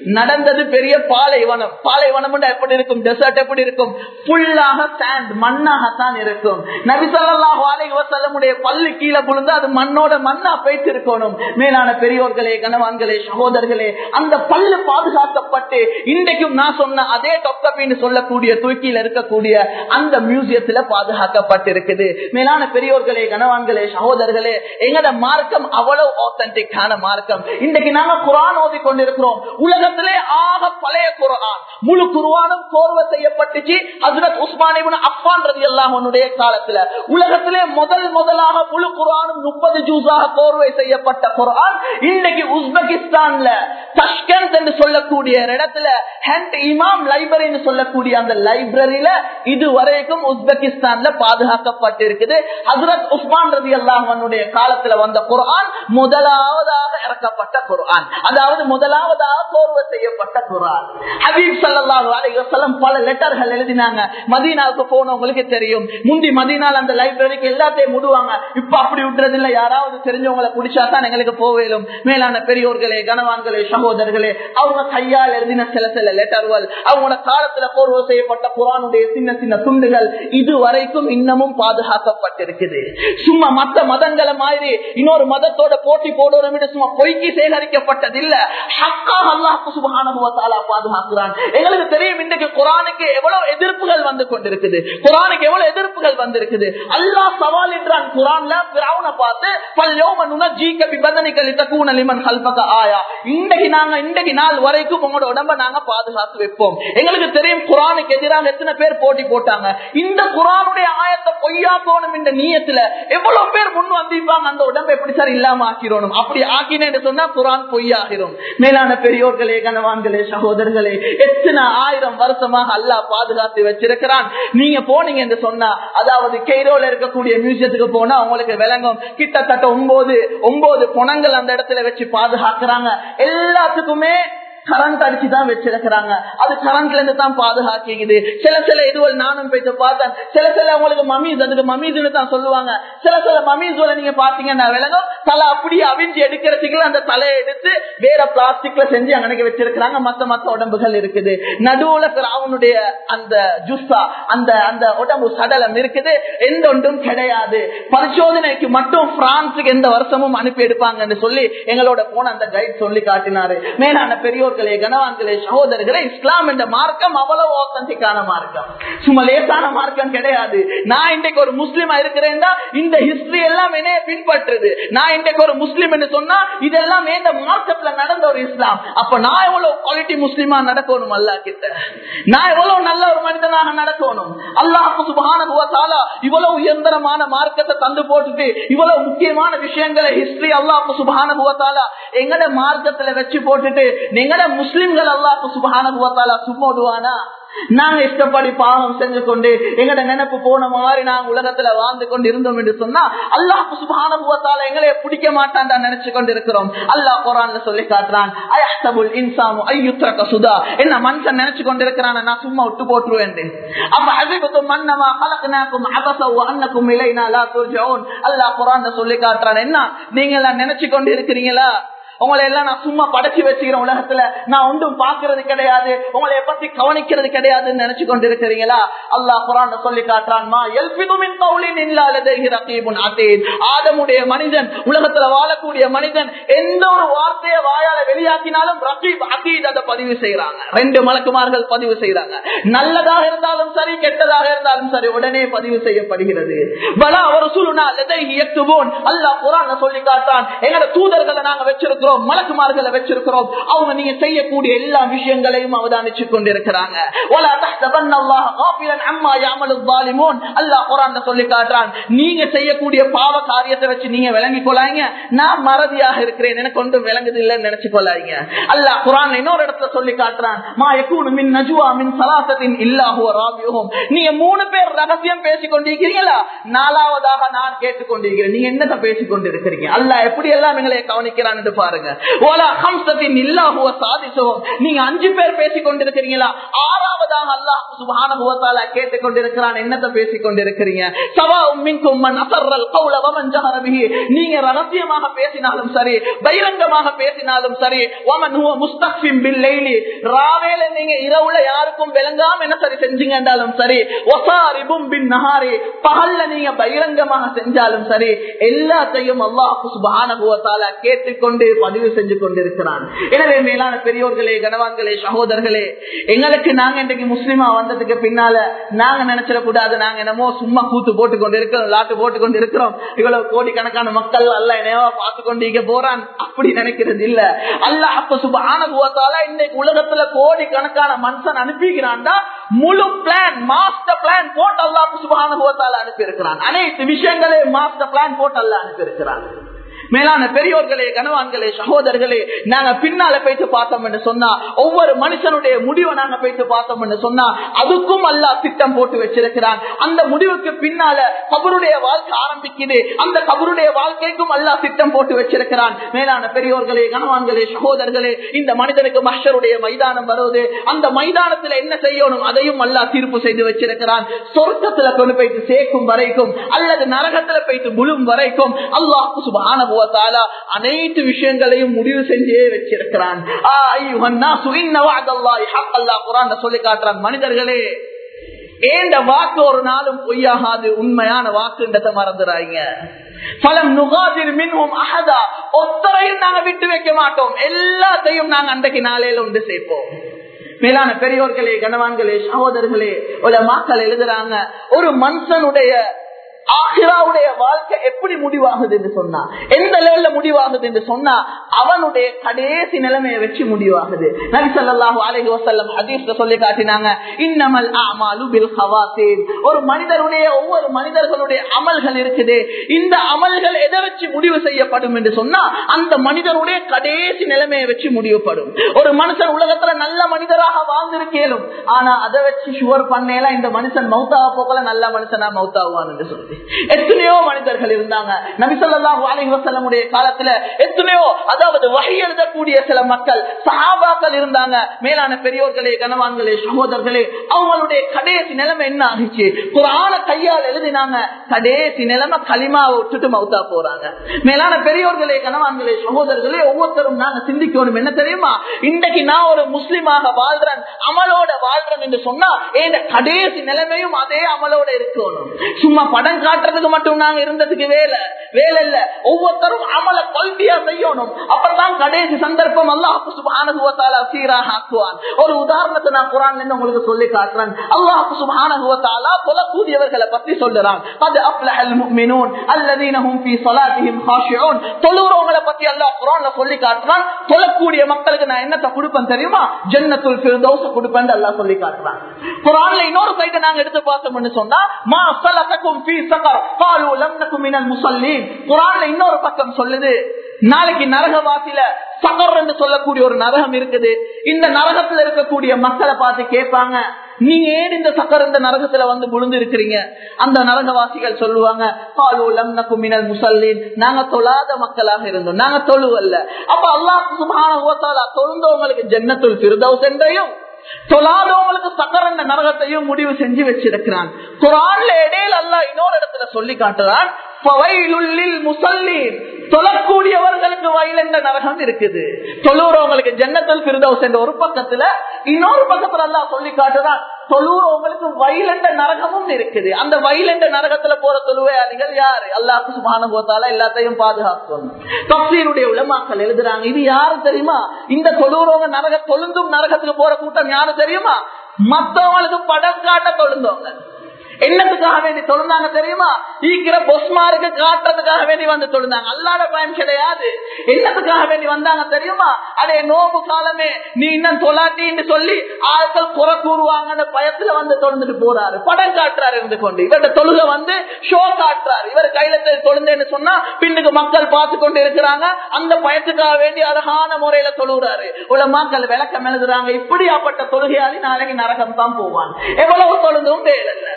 Speaker 1: அடுத்தது பெரிய பாலைவனம். பாலைவனம் எப்படி இருக்கும்? டெசர்ட் எப்படி இருக்கும்? ஃபுல்லாக சாண்ட், மண்ணாகத்தான் இருக்கும். நபி ஸல்லல்லாஹு அலைஹி வஸல்லமுடைய பல்லு கீழே விழுந்து அது மண்ணோட மண்ணா போயிட்டு இருக்கணும். மேலான பெரியோர்களே, கணவான்களே, சகோதரர்களே, அந்த பல்லு பாதுகாக்கப்பட்டு இன்றைக்கும் நான் சொன்ன அதே டொக்கப்பின்னு சொல்லக்கூடிய துருக்கியில இருக்கக்கூடிய அந்த மியூசியத்துல பாதுகாக்கப்பட்டிருக்குது. மேலான பெரியோர்களே, கணவான்களே, சகோதரர்களே, எங்கட மார்க்கம் அவ்வளவு ஆத்தென்டிக்கான மார்க்கம். இன்றைக்கு நாங்க குர்ஆன் ஓதி கொண்டிருக்கிறோம். உலகத்திலே ஆக பழைய குர்ஆன், முழு குர்ஆனும் கோர்வை செய்யப்பட்டுச்சு ஹஜ்ரத் உஸ்மான் இப்னு அஃபான் ரலியல்லாஹு அன்ஹுடைய காலத்துல. உலகத்திலே முதலாக முழு குர்ஆனும் 30 ஜூஸாக கோர்வை செய்யப்பட்ட குர்ஆன் இன்னைக்கு உஸ்பெகிஸ்தான்ல தஷ்கண்ட் என்று சொல்லக்கூடிய இடத்துல ஹண்ட் இமாம் லைப்ரரின்னு சொல்லக்கூடிய அந்த லைப்ரரியில இதுவரைக்கும் உஸ்பெகிஸ்தான்ல பாதுகாக்கப்பட்டிருக்குது. ஹஜ்ரத் உஸ்மான் ரலியல்லாஹு அன்ஹுடைய காலத்துல வந்த குர்ஆன் முதலாவதாக இறக்கப்பட்ட குர்ஆன், அதாவது முதலாவதாக கோர்வை செய்யப்பட்ட குர்ஆன். ஹபீப் ஸல்லல்லாஹு அலைஹி வஸல்லம் பல லெட்டர்கள் எழுதினாங்க. மதீனாவுக்கு போனவங்களுக்கு தெரியும், முந்தி மதீனால அந்த லைப்ரரிக்கு எல்லாத்தையும் முடுவாங்க. இப்ப அப்படி விட்டுறது இல்ல, யாராவது தெரிஞ்சவங்களை பிடிச்சா தான் எங்களுக்கு போவேலும். மேலான பெரியோர்களே, கனவான்களே, சகோதரர்களே, அவங்க கையால் எழுதின சில லெட்டர்கள், அவங்களோட காலத்துல கோர்வை செய்யப்பட்ட குர்ஆனுடைய சின்ன சின்ன துண்டுகள் இதுவரைக்கும் இன்னமும் பாதுகாக்கப்பட்டிருக்குது. சும்மா மத்த மதங்களை மாதிரி இன்னொரு மதத்தோட போட்டி போடுறோம் சும்மா பொய்க்கு சேகரிக்கப்பட்டது இல்ல, ஹக்காக அல்லாஹ் சுப்ஹானஹு வ தஆலா பாதுகாக்கிறான். எங்களுக்கு தெரியும் இன்றைக்கு குர்ஆனுக்கு எவ்வளவு எதிர்ப்புகள் வந்து கொண்டிருக்குது, குர்ஆனுக்கு எவ்வளவு எதிர்ப்புகள் வந்திருக்குது. அல்லாஹ் சவால் என்றான் குர்ஆன்ல ஃபிரௌனை பார்த்து, ஃபல்யௌம நுனஜ்ஜீக பிபதனிக லிதகூன லிமன் ஹல்ஃபக ஆயா. இன்றைக்கு நாள் வரைக்கும் உங்களோட உடம்ப நாங்க பாதுகாத்து வைப்போம். எங்களுக்கு தெரியும் குர்ஆனுக்கு எதிராக எத்தனை பேர் போட்டி போட்டாங்க. இந்த குர்ஆனுடைய ஆயத்தை பொய்யாக்கணும் என்ற நியத்துல எவ்வளவு பேர் முன் வந்திருப்பாங்க. அந்த உடம்பை எப்படி சார் இல்லாம ஆக்கிரணும், அப்படி ஆக்கினேன்னு சொன்னா குர்ஆன் பொய்யாகிரும். மேலான பெரியோர்களே, கனவான்களே, சகோதரர்களே, எத்தனை 1000 வருஷமாக அல்லாஹ் பாதுகாத்து வச்சிருக்கிறான். நீங்க போனீங்க என்று சொன்னா, அதாவது கெய்ரோல இருக்கக்கூடிய மியூசியத்துக்கு போனா உங்களுக்கு விளங்கும், கிட்டத்தட்ட 9 பொணங்கள் அந்த இடத்துல வச்சு பாதுகாக்கிறாங்க. எல்லாத்துக்குமே கரண்ட் அடிச்சுதான் வச்சிருக்கிறாங்க. அது கரண்ட்ல இருந்து தான் பாதுகாக்குது. சில இதுவரை நானும் போயிட்டு பார்த்தேன். சில உங்களுக்கு மமீஸ், அதுக்கு மமீஸ்னு தான் சொல்லுவாங்க. சில மமீஸ் நீங்க பாத்தீங்கன்னா விலங்கும் தலை அப்படியே அவிஞ்சு எடுக்கிறதுக்கு அந்த தலையை எடுத்து வேற பிளாஸ்டிக்ல செஞ்சு அங்கனைக்கு வச்சிருக்கிறாங்க. மத்த உடம்புகள் இருக்குது. நடுவுல அவனுடைய அந்த ஜுஸ்ஸா, அந்த உடம்பு சடலம் இருக்குது. எந்த ஒன்றும் கிடையாது. பரிசோதனைக்கு மட்டும் பிரான்ஸுக்கு எந்த வருஷமும் அனுப்பி எடுப்பாங்கன்னு சொல்லி எங்களோட போன அந்த கைட் சொல்லி காட்டினாரு. மேலான பெரியோர் கனவான்களே, சகோதரர்களே, இஸ்லாம் என்ற மார்க்கம் அவ்வளவு ஆத்தென்டிக்கான மார்க்கம், சும்மா லேசான மார்க்கம் கிடையாது. நான் இன்றைக்கு ஒரு முஸ்லிமா இருக்கிறேன்னா இந்த ஹிஸ்டரி எல்லாம் என்னைய பின்பற்றுது. நான் இன்றைக்கு ஒரு முஸ்லிம் என்று சொன்னா இதெல்லாம் இந்த மார்க்கத்துல நடந்த ஒரு இஸ்லாம். அப்ப நான் எவ்வளவு குவாலிட்டி முஸ்லிமா நடக்கணும், அல்லாஹ் கிட்ட நான் எவ்வளவு நல்ல ஒரு மனிதனாக நடக்கணும். அல்லாஹ் சுப்ஹானஹு வ தஆலா இவ்வளவு உயர்ந்தரமான மார்க்கத்தை தந்து போட்டுட்டு இவ்வளவு முக்கியமான விஷயங்களை ஹிஸ்டரி அல்லாஹ் சுப்ஹானஹு வ தஆலா எங்கட மார்க்கத்துல வச்சு போட்டுட்டு நீங்க முஸ்லிம்கள் அல்லாஹ் சுப்ஹானஹு வ தஆலா சும்மா விடுவானா? நாங்க இஷ்டப்படி பாவம் செஞ்சு கொண்டு எங்கட நினைப்பு போன மாதிரி நாங்க உலகத்துல வாழ்ந்து கொண்டு இருந்தோம் என்று சொன்னா அல்லாஹ் சுப்ஹானஹு வ தஆலா எங்களை பிடிக்க மாட்டான் தான் நினைச்சு கொண்டு இருக்கிறோம். அல்லாஹ் குர்ஆன்ல சொல்லி காட்டுறான், அயஹ்சபுல் இன்சானு அய்யுத்ரக சுதா. என்ன மனுஷன் நினைச்சு கொண்டு இருக்கிறான் நான் சும்மா விட்டு போட்டுருவேன். அப்ப ஹஸிபதும் அன்னமா கலக்னாகும் அபஸா வ அன்னகும் இலைனா லா துர்ஜஊன். அல்லாஹ் குர்ஆன்ல சொல்லி காட்டுறான், என்ன நீங்க எல்லாம் நினைச்சு கொண்டு இருக்கிறீங்களா உங்களை எல்லாம் நான் சும்மா படைச்சு வச்சுக்கிறேன், உலகத்துல நான் ஒன்றும் பாக்குறது கிடையாது, உங்களை பத்தி கவனிக்கிறது கிடையாதுன்னு நினைச்சு கொண்டு இருக்கிறீங்களா? அல்லாஹ் குர்ஆன்ல சொல்லி காட்டுறான், மா யல்ஃபிது மின் கௌலின் இல்லா லதைஹி ரகீபுன் அதீத். ஆதமுடைய மனிதன், உலகத்துல வாழக்கூடிய மனிதன் எந்த ஒரு வார்த்தையை வாயால வெளியாக்கினாலும் ரகீப் அதீத் அதை பதிவு செய்யறாங்க. 2 மலக்குமார்கள் பதிவு செய்யறாங்க. நல்லதாக இருந்தாலும் சரி, கெட்டதாக இருந்தாலும் சரி, உடனே பதிவு செய்யப்படுகிறது. பலா ரசூலுனா லதைஹி யக்துபூன். அல்லாஹ் குர்ஆன்ல சொல்லி காட்டுறான், எங்கட தூதர்களை நாங்க வச்சிருக்கோம், மலக்குமார்களை வச்சிருக்கிறோம், அவங்க நீங்க செய்யக்கூடிய எல்லா விஷயங்களையும் அவதானிச்சு கொண்டிருக்கிறாங்க. வலா தஹ்சபன்னல்லாஹ காஃபிலன் அம்மா யஅமலுல் ஸாலிமூன். அல்லாஹ் குர்ஆன்ல சொல்லி காட்டுறான், நீங்க செய்யக்கூடிய பாவ காரியத்தை வச்சு நீங்க விளங்கி கொள்ளாதீங்க, நான் மறதியாக இருக்கிறேன், எனக்கு ஒன்றும் விளங்குது இல்லைன்னு நினைச்சு கொள்ளாதீங்க. அல்லாஹ் குர்ஆன்ல இன்னொரு இடத்துல சொல்லி காட்டுறான், மா யகூனு மின் நஜ்வா மின் ஸலாஸத்தின் இல்லா ஹுவ ராபியுஹும். நீங்க 3 பேர் ரகசியம் பேசிக் கொண்டிருக்கிறீங்களா, 4வதாக நான் கேட்டுக்கொண்டிருக்கிறேன், நீங்க என்னத பேசிக் கொண்டிருக்கிறீங்க? அல்லாஹ் எப்படி எல்லாம் எங்களை கவனிக்கிறான் என்று பாருங்க. பாருங்க. வலா ஹம்ஸத்தின் இல்லா ஹுவ சாதிஸுஹும். நீங்க 5 பேர் பேசிக் கொண்டிருக்கிறீங்களா, 6வதாக அல்லாஹ் சுப்ஹானஹு வ தஆலா கேட்டுக் கொண்டிருக்கிறான். என்னத்தை பேசிக் கொண்டிருக்கிறீங்க? சவாஉம் மின்கும் மன் அஸர்ரல் கௌல வ மன் ஜஹர பிஹி. நீங்க ரகசியமாக பேசினாலும் சரி, பகிரங்கமாக பேசினாலும் சரி, வமன் ஹுவ முஸ்தக்ஃபின் பில் லைலி, ராவேல நீங்க இரவுல யாருக்கும் விளங்காம என்ன சரி செஞ்சீங்கன்றாலும் சரி, வஸாரிபும் பின் நஹாரி, பகல்ல நீங்க பகிரங்கமாக செஞ்சாலும் சரி, எல்லாத்தையும் அல்லாஹ் சுப்ஹானஹு வ தஆலா கேட்டுக்கொண்டு பதிவு செஞ்சு கொண்டிருக்கிறான். எனவே மேலான பெரியோர்களே, கனவான்களே, சகோதரர்களே, எங்களுக்கு நாங்க இன்றைக்கு முஸ்லிமா வந்ததுக்கு பின்னால நாங்க நினைச்சிடக்கூடாது நாங்க என்னமோ சும்மா கூத்து போட்டு கொண்டு இருக்கிறோம், லாட்டு போட்டு கொண்டு இருக்கிறோம், இவ்வளவு கோடிக்கணக்கான மக்கள் அல்லாஹ் என்னவா பார்த்து கொண்டு போறான் அப்படி நினைக்கிறது இல்ல. அல்லாஹ் சுப்ஹானஹு வ தஆலா இன்னைக்கு உலகத்துல கோடிக்கணக்கான மனுஷன் அனுப்பிக்கிறான்டா, முழு பிளான் மாஸ்டர் பிளான் போட்டு அல்லாஹ் சுப்ஹானஹு வ தஆலா அனுப்பி இருக்கிறான். அனைத்து விஷயங்களையும் மாஸ்டர் பிளான் போட்டு அல்லாஹ் அனுப்பி இருக்கிறான். மேலான பெரியோர்களே, கனவான்களே, சகோதரர்களே, நாங்க பின்னால போயிட்டு பார்த்தோம் என்று சொன்னா, ஒவ்வொரு மனுஷனுடைய முடிவை நாங்க போயிட்டு பார்த்தோம் என்று சொன்னா, அதுக்கும் அல்லாஹ் திட்டம் போட்டு வச்சிருக்கிறான். அந்த முடிவுக்கு பின்னால கபருடைய வாழ்க்கை ஆரம்பிக்குது, அந்த கபருடைய வாழ்க்கைக்கும் அல்லாஹ் திட்டம் போட்டு வச்சிருக்கிறான். மேலான பெரியோர்களே, கனவான்களே, சகோதரர்களே, இந்த மனிதனுக்கு மஹ்ஷருடைய மைதானம் வருவது, அந்த மைதானத்துல என்ன செய்யணும் அதையும் அல்லாஹ் தீர்ப்பு செய்து வச்சிருக்கிறான். சொர்க்கத்துல கொண்டு போயிட்டு சேர்க்கும் வரைக்கும் அல்லது நரகத்துல போயிட்டு முழும் வரைக்கும் அல்லாஹ் சுப்ஹானஹு வ தஆலா அனைத்து விஷயங்களையும் முடிவு செஞ்சே வச்சிருக்கிறான். அல்லாஹ் குர்ஆன்ல சொல்லி காட்டுறான், மனிதர்களே, ஏண்ட வாக்கு ஒரு நாளும் பொய்யாகாது, உண்மையான வாக்குன்றதை மறந்துறாங்க. ஃபலம் நுகாதிர் மின்ஹும் அஹதா, ஒத்தரையும் நாங்க விட்டு வைக்க மாட்டோம், எல்லாத்தையும் நாங்க அன்றைக்கு நாளையில ஒன்று சேர்ப்போம். மேலான பெரியோர்களே, கனவான்களே, சகோதரர்களே, உலமாக்கள் எழுதுறாங்க, ஒரு மனுஷனுடைய ஆகிராவுடைய வாழ்க்கை எப்படி முடிவாகுது என்று சொன்னா, எந்த லெவல்ல முடிவாகுது என்று சொன்னா, அவனுடைய கடைசி நிலைமையை வச்சு முடிவாகுது. நபி ஸல்லல்லாஹு அலைஹி வஸல்லம் ஹதீஸ்ல சொல்லி காட்டினாங்க, இன்னமல் அஅமாலு பில் ஹவாத்தீம். ஒரு மனிதருடைய ஒவ்வொரு மனிதர்களுடைய அமல்கள் இருக்குது, இந்த அமல்கள் எதை வச்சு முடிவு செய்யப்படும் என்று சொன்னா, அந்த மனிதனுடைய கடைசி நிலைமையை வச்சு முடிவுப்படும். ஒரு மனுஷன் உலகத்துல நல்ல மனிதராக வாழ்ந்திருக்கேனும், ஆனா அதை வச்சு ஷுவர் பண்ணலாம் இந்த மனுஷன் மௌத்தாக போகல நல்ல மனுஷனா மௌத்தாவான் என்று சொல்லி எத்தனையோ மனிதர்கள் இருந்தாங்க. நபி ஸல்லல்லாஹு அலைஹி வஸல்லமுடைய காலத்துல எத்தனையோ, அதாவது வஹி எழுதக்கூடிய சில மக்கள் சஹாபாக்கள் இருந்தாங்க. மேலான பெரியோர்களே, கனவான்களே, சகோதரர்களே, அவங்களுடைய கடைசி நிலைமை என்ன ஆகிச்சு? குர்ஆனை கையால் எழுதினாங்க, கடைசி நிலைமை கலிமாவை விட்டுட்டு மௌத்தா போறாங்க. மேலான பெரியோர்களே, கனவான்களே, சகோதரர்களே, ஒவ்வொருத்தரும் நாங்க சிந்திக்கணும், என்ன தெரியுமா, இன்றைக்கு நான் ஒரு முஸ்லிமாக வாழ்றேன், அமலோட வாழ்றேன் என்று சொன்னா என் கடைசி நிலைமையும் அதே அமலோட இருக்கணும். சும்மா படம் காட்டுறதுக்கு மட்டும் நாங்க இருந்ததுக்கு வேலை இல்ல. ஒவ்வொருத்தரும் அமல கொள்கையா செய்யணும். அப்பதான் கடைசி சந்தர்ப்பம் அல்லாஹ் சுப்ஹானஹு வ தஆலா சீராக ஆக்குவான். ஒரு உதாரணத்தை நான் குர்ஆன்ல இருந்து உங்களுக்கு சொல்லி காட்டுறேன். அல்லாஹ் சுப்ஹானஹு வ தஆலா தொழக்கூடியவர்களை பத்தி சொல்றான். கத் அஃப்லஹல் முஃமினூன் அல்லதீன ஹும் ஃபீ ஸலாத்திஹிம் காஷிஊன். தொழுறவங்களை பத்தி அல்லாஹ் குர்ஆன்ல சொல்லி காட்டுறான். தொழக்கூடிய மக்களுக்கு நான் என்னத்தை கொடுப்பேன் தெரியுமா? ஜன்னத்துல் ஃபிர்தௌஸ் கொடுப்பேன் அல்லாஹ் சொல்லி காட்டுறான். குர்ஆன்ல இன்னொரு சைட நாங்க எடுத்து பார்த்தோம்னு சொன்னா, மா ஸலககும் ஃபீ ஸகர் قالوا لم نكن من المصلين. குர்ஆன்ல இன்னொரு பக்கம் சொல்லுது, நாளைக்கு நரகவாசில சகர் என்று சொல்லக்கூடிய ஒரு நரகம் இருக்குது. இந்த நரகத்துல இருக்கக்கூடிய மக்களை பார்த்து கேட்பாங்க, நீங்க ஏன் இந்த சக்கர் இந்த நரகத்துல வந்து விழுந்து இருக்கிறீங்க? அந்த நரகவாசிகள் சொல்லுவாங்க, قالوا لم نكن من المصلين, நாங்க தொழாத மக்களாக இருந்தோம், நாங்க தொழுவல்ல. அப்ப அல்லாஹ் சுப்ஹானஹு வ தஆலா தொழுந்தவங்களுக்கு ஜன்னத்துல் ஃபிர்தௌஸ் என்றையும் தொழாதவங்களுக்கு சக்கர் என்ற நரகத்தையும் முடிவு செஞ்சு வச்சிருக்கிறான். குர்ஆன்ல இடையில அல்லாஹ் இன்னொரு இடத்துல சொல்லி காட்டுறான், தொழக்கூடியவர்களுக்கு வயல் என்ற நரகம் இருக்குது, தொழுறவங்களுக்கு ஜன்னத்துல் ஃபிர்தௌஸ் என்ற ஒரு பக்கத்துல, இன்னொரு பக்கத்துல அல்லாஹ் சொல்லி காட்டுறான் தொழுறவங்களுக்கு வயல் என்ற நரகமும் இருக்குது. அந்த வயல் என்ற நரகத்துல போற தொழுவையாளிகள் யாரு? அல்லாஹ் சுப்ஹானஹு வ தஆலா எல்லாத்தையும் பாதுகாக்கும். தஃசீருடைய உலமாக்கள் எழுதுறாங்க, இது யாரு தெரியுமா? இந்த தொழுறவங்க தொழுந்தும் நரகத்துக்கு போற கூட்டம் யாரு தெரியுமா? மத்தவங்களுக்கு படம் காட்ட தொழுந்தவங்க. என்னத்துக்காக வேண்டி தொழுந்தாங்க தெரியுமா? ஈக்கிற பொஸ்மாருக்கு காட்டுறதுக்காக வேண்டி வந்து தொழுந்தாங்க. அல்லாஹ்வோட பயன் கிடையாது. என்னத்துக்காக வேண்டி வந்தாங்க தெரியுமா? அதே நோம்பு காலமே நீ இன்னும் தொழாட்டின்னு சொல்லி ஆட்கள் குறை கூறுவாங்கன்னு பயத்துல வந்து தொழுந்துட்டு போறாரு, படம் காட்டுறாரு இருந்து கொண்டு. இவருடைய தொழுகை வந்து ஷோ காட்டுறாரு. இவர் கையில தொழுந்தேன்னு சொன்னா பின்னுக்கு மக்கள் பார்த்து கொண்டு இருக்கிறாங்க. அந்த பயத்துக்காக வேண்டி அழகான முறையில தொழுகிறாரு. உலமாக்கள் விளக்கம் எழுதுறாங்க, இப்படியாப்பட்ட தொழுகையாளி நாளைக்கு நரகம் தான் போவான். எவ்வளவு தொழுந்தும் வேலை இல்லை.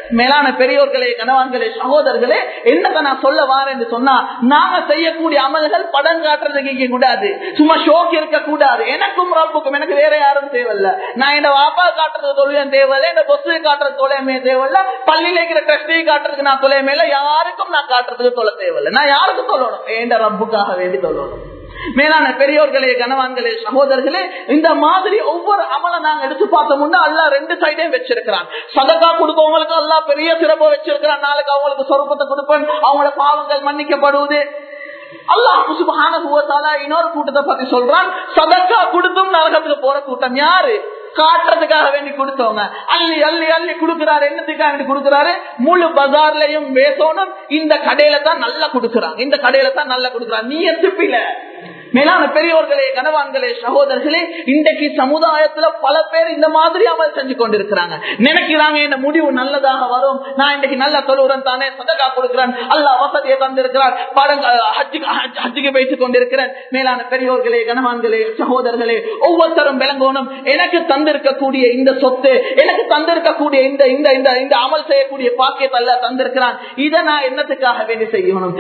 Speaker 1: மேலான பெரியோர்களே, கணவான்களே, சகோதரர்களே, என்னத்தை நான் சொல்ல வாரேன்னு சொன்னா, நாங்க செய்யக்கூடிய அமல்கள் படம் காட்டுறதுக்கு கூடாது, சும்மா ஷோக்கு இருக்க கூடாது. எனக்கும் ரப்புக்கும் எனக்கு வேற யாரும் தேவையில்ல. நான் என் வாப்பா காட்டுறது தொழிலும் தேவையில்லை, என் பொசு காட்டுறது தொலைமே தேவையில்ல, பள்ளியில இருக்கிற ட்ரஸ்டி காட்டுறதுக்கு நான் தொலைமே இல்லை, யாருக்கும் நான் காட்டுறதுக்கு தொலை தேவையில்லை. நான் யாருக்கும் சொல்லணும், என் ரப்புக்காக வேண்டி சொல்லணும். மேலான பெரியோர்களே, கணவான்களே, சகோதரர்களே, இந்த மாதிரி ஒவ்வொரு அமலை நாங்க எடுத்து பார்த்தோம்னா அல்லாஹ் ரெண்டு சைடே வச்சிருக்கிறான். சதகா கொடுக்கவங்களுக்கு அல்லாஹ் பெரிய சிறப்பை வச்சிருக்கிறான். நாளைக்கு அவங்களுக்கு சொருப்பத்தை கொடுப்பேன், அவங்களோட பாவங்கள் மன்னிக்கப்படுவது. அல்லாஹ் சுப்ஹானஹு வ தஆலா இன்னொரு கூட்டத்தை பத்தி சொல்றான், சதகா கொடுத்தும் நரகத்துக்கு போற கூட்டம் யாரு? காட்டுறதுக்காக வேண்டி கொடுத்தவங்க. அள்ளி அள்ளி அள்ளி கொடுக்கிறாரு. என்னத்துக்காக கொடுக்கிறாரு? முழு பஜார்லயும் பேசணும், இந்த கடையில தான் நல்லா கொடுக்கிறாங்க, இந்த கடையில தான் நல்லா கொடுக்கிறாங்க. நீ எத்துப்பில. மேலான பெரியோர்களே, கணவான்களே, சகோதரர்களே, இன்றைக்கு சமுதாயத்துல பல பேர் இந்த மாதிரி அமல் செஞ்சு கொண்டிருக்கிறாங்க. நினைக்கிறாங்க இந்த முடிவு நல்லதாக வரும், நான் இன்றைக்கு நல்ல தொழுகிறேன் தானே, சதகா கொடுக்கிறேன், அல்லாஹ் வசதியை தந்திருக்கிறார், ஹஜ்ஜுக்கு வைத்துக் கொண்டிருக்கிறேன். மேலான பெரியோர்களே, கணவான்களே, சகோதரர்களே, ஒவ்வொருத்தரும் விளங்கணும், எனக்கு தந்திருக்கக்கூடிய இந்த சொத்து, எனக்கு தந்திருக்கக்கூடிய இந்த அமல் செய்யக்கூடிய பாக்கியத்தை அல்லாஹ் தந்திருக்கிறான். இதை நான் என்னத்துக்காக வேண்டி செய்யணும்?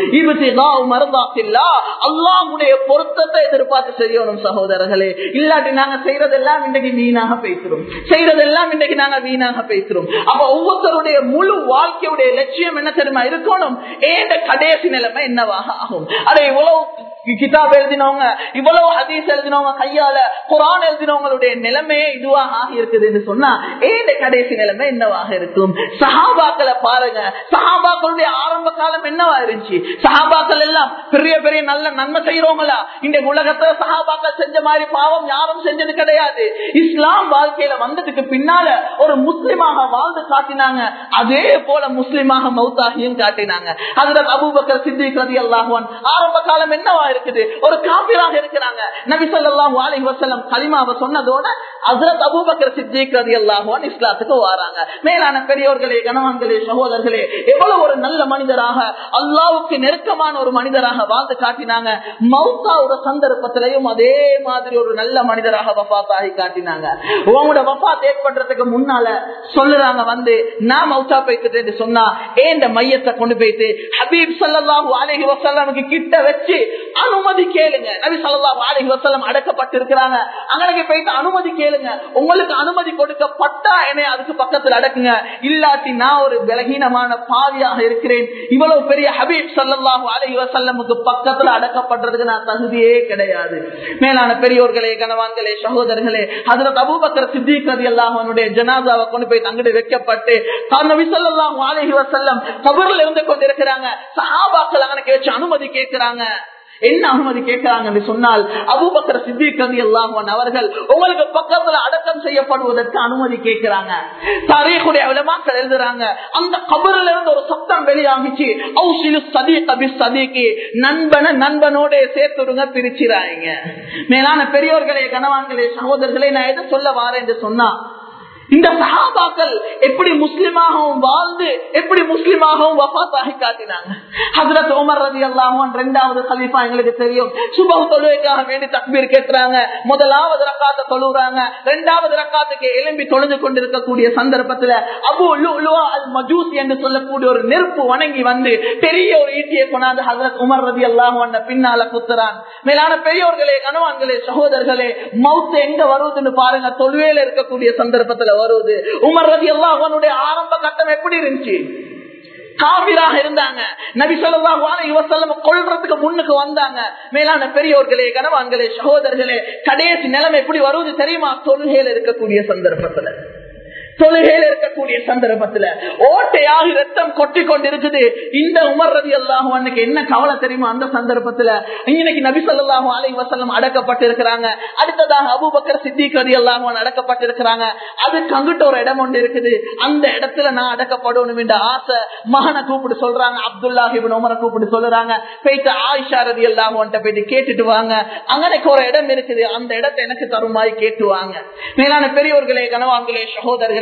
Speaker 1: அல்லாஹ்வுடைய பொருத்த எதிர்பார்த்து செய்யணும் சகோதரர்களே. இல்லாட்டி நாங்க செய்யறதெல்லாம் இன்றைக்கு வீணாக பேசுறோம், செய்யறதெல்லாம் இன்றைக்கு நாங்க வீணாக பேசுறோம். அப்ப ஒவ்வொருத்தருடைய முழு வாழ்க்கையுடைய லட்சியம் என்ன தெரியுமா இருக்கணும்? ஏண்ட கடைசி நிலைமை என்னவாக ஆகும்? அதை இவ்வளவு கிதாப் எழுதினவங்க, இவ்வளவு ஹதீஸ் எழுதினவங்க, கையால குர்ஆன் எழுதினவங்களுடைய நிலைமையே இதுவாக இருக்குதுன்னு சொன்னா ஏண்ட கடைசி நிலைமை என்னவாக இருக்கும்? சஹாபாக்களை பாருங்க, சஹாபாக்களுடைய ஆரம்ப காலம் என்னவா இருந்துச்சு? சஹாபாக்கள் எல்லாம் பெரிய பெரிய நல்ல நன்மை செய்யறவங்களா? இந்த உலகத்துல சஹாபாக்கள் செஞ்ச மாதிரி பாவம் யாரும் செஞ்சது கிடையாது. இஸ்லாம் வாழ்க்கையில வந்ததுக்கு பின்னால ஒரு முஸ்லிமாக வாழ்ந்து காட்டினாங்க, அதே போல முஸ்லிமாக மௌத்தாகியும் காட்டினாங்க. ஹஜ்ரத் அபூபக்கர் சித்திக் ரலியல்லாஹு அன்ஹு ஆரம்ப காலம் என்னவா இருக்குது? ஒரு காபிராக இருக்கிறாங்க. நபி ஸல்லல்லாஹு அலைஹி வஸல்லம் கலிமாவை சொன்னதோட ஹஜ்ரத் அபூபக்கர் சித்திக் ரலியல்லாஹு அன்ஹு இஸ்லாத்துக்கு வராங்க. மேலான பெரியோர்களே, கணவான்களே, சகோதரர்களே, எவ்வளவு ஒரு நல்ல மனிதராக, அல்லாஹ்வுக்கு நெருக்கமான ஒரு மனிதராக வாழ்ந்து காட்டினாங்க. மௌத்தா ஒரு சந்தர்ப்பத்திலையும் அதே மாதிரி ஒரு நல்ல மனிதராக வஃபாத் ஆகி காட்டினாங்க. உங்களோட வஃபாத் ஏற்படுறதுக்கு முன்னால சொல்லுறாங்க, வந்து நான் மௌத்தா போயிட்டு சொன்னா ஏன் மையத்தை கொண்டு போயிட்டு ஹபீப் ஸல்லல்லாஹு அலைஹி வஸல்லமுக்கு கிட்ட வச்சு அனுமதி கேளுங்க. நபி ஸல்லல்லாஹு அலைஹி வஸல்லம் அடக்கப்பட்டிருக்கிறாங்க, அங்கே போயிட்டு அனுமதி கேளுங்க. உங்களுக்கு அனுமதி கொடுக்கப்பட்டா என்னை அதுக்கு பக்கத்தில் அடக்குங்க, இல்லாட்டி நான் ஒரு பலகீனமான பாவியாக இருக்கிறேன், இவ்வளவு பெரிய ஹபீப் ஸல்லல்லாஹு அலைஹி வஸல்லமுக்கு பக்கத்துல அடக்கப்படுறதுக்கு நான் தகுதியே கிடையாது. மேலான பெரியோர்களே, கணவான்களே, சகோதரர்களே, ஹஜ்ரத் அபூபக்கர் சித்திக் ரலியல்லாஹு அன்ஹுடைய ஜனாஸாவை கொண்டு போய் அங்கிட்டு வைக்கப்பட்டு நபி ஸல்லல்லாஹு அலைஹி வஸல்லம் கபர்ல இருந்து கொண்டிருக்கிறாங்க. சஹாபாக்கள் அங்கே வச்சு அனுமதி கேட்கிறாங்க. என்ன அனுமதி கேட்கிறாங்க சொன்னால், அபூபக்கர் சித்திக் ரலியல்லாஹு அன்ஹு அவர்கள் உங்களுக்கு பக்கத்துல அடக்கம் செய்யப்படுவதற்கு அனுமதி கேட்கிறாங்க. தாரீகுடைய உலமாக்கள் எழுதுறாங்க, அந்த கபரில் இருந்து ஒரு சத்தம் வெளியாகிச்சு, ஔசிலு ஸதீக பிஸ்ஸதீகி, நண்பனை நண்பனோட சேர்த்துடுங்க, பிரிச்சிராங்க. மேலான பெரியோர்களே, கணவான்களே, சகோதரர்களே, நான் எதை சொல்ல வாரேன் என்று சொன்னா, இந்த சஹாபாக்கள் எப்படி முஸ்லிமாகவும் வாழ்ந்து எப்படி முஸ்லிமாகவும் வஃபாத் ஆகி காட்டினாங்க. ஹஜ்ரத் உமர் ரலியல்லாஹு அன்ஹு இரண்டாவது கலீஃபா, எங்களுக்கு தெரியும், சுபஹ் தொழுகைக்காக வேண்டி தக்பீர் கேட்றாங்க. முதலாவது ரக்காத்தை தொழுறாங்க. இரண்டாவது ரக்காத்துக்கு எழும்பி தொழுது கொண்டிருக்கக்கூடிய சந்தர்ப்பத்துல அபூ லுஅலுஆ அல் மஜூசி என்று சொல்லக்கூடிய ஒரு நெருப்பு வணங்கி வந்து பெரிய ஒரு ஈட்டியை கொண்டாந்து ஹஜ்ரத் உமர் ரலியல்லாஹு அன்ஹு பின்னால குத்துறான். மேலான பெரியோர்களே, கணவான்களே, சகோதரர்களே, மௌத் எங்க வருதுன்னு பாருங்க, தொழுகையில இருக்கக்கூடிய சந்தர்ப்பத்துல வருது. உமர் ரலியல்லாஹு அன்ஹுடைய ஆரம்ப கட்டம் எப்படி இருந்துச்சு? காபிராக இருந்தாங்க. நபி ஸல்லல்லாஹு அலைஹி வஸல்லம் கொல்றதுக்கு முன்னுக்கு வந்தாங்க. மேலான பெரியோர்களே, கணவான்களே, சகோதரர்களே, கடைசி நிலைமை எப்படி வருது தெரியுமா? தொழுகையில இருக்கக்கூடிய சந்தர்ப்பத்துல, தொழுகையில இருக்கக்கூடிய சந்தர்ப்பத்துல ஓட்டையாக ரத்தம் கொட்டி கொண்டிருக்குது. இந்த உமர் ரலியல்லாஹு அன்ஹுக்கு என்ன கவலை தெரியுமா? அந்த சந்தர்ப்பத்துல இன்னைக்கு நபி ஸல்லல்லாஹு அலைஹி வஸல்லம் அடக்கப்பட்டிருக்கிறாங்க, அடுத்ததாக அபூபக்கர் சித்திக் ரலியல்லாஹு அன்ஹு அடக்கப்பட்டிருக்கிறாங்க. அதுக்கு அங்கிட்ட ஒரு இடம் ஒன்று இருக்குது, அந்த இடத்துல நான் அடக்கப்படணும் என்ற ஆசை மகனை கூப்பிட்டு சொல்றாங்க. அப்துல்லாஹ் இப்னு உமரை கூப்பிட்டு சொல்றாங்க, போயிட்டு ஆயிஷா ரலியல்லாஹு அன்ஹா போயிட்டு கேட்டுட்டு வாங்க, அங்கனைக்கு ஒரு இடம் இருக்குது, அந்த இடத்தை எனக்கு தருமாய் கேட்டுவாங்க. மேலான பெரியோர்களே, கணவான்களே, சகோதரர்களே,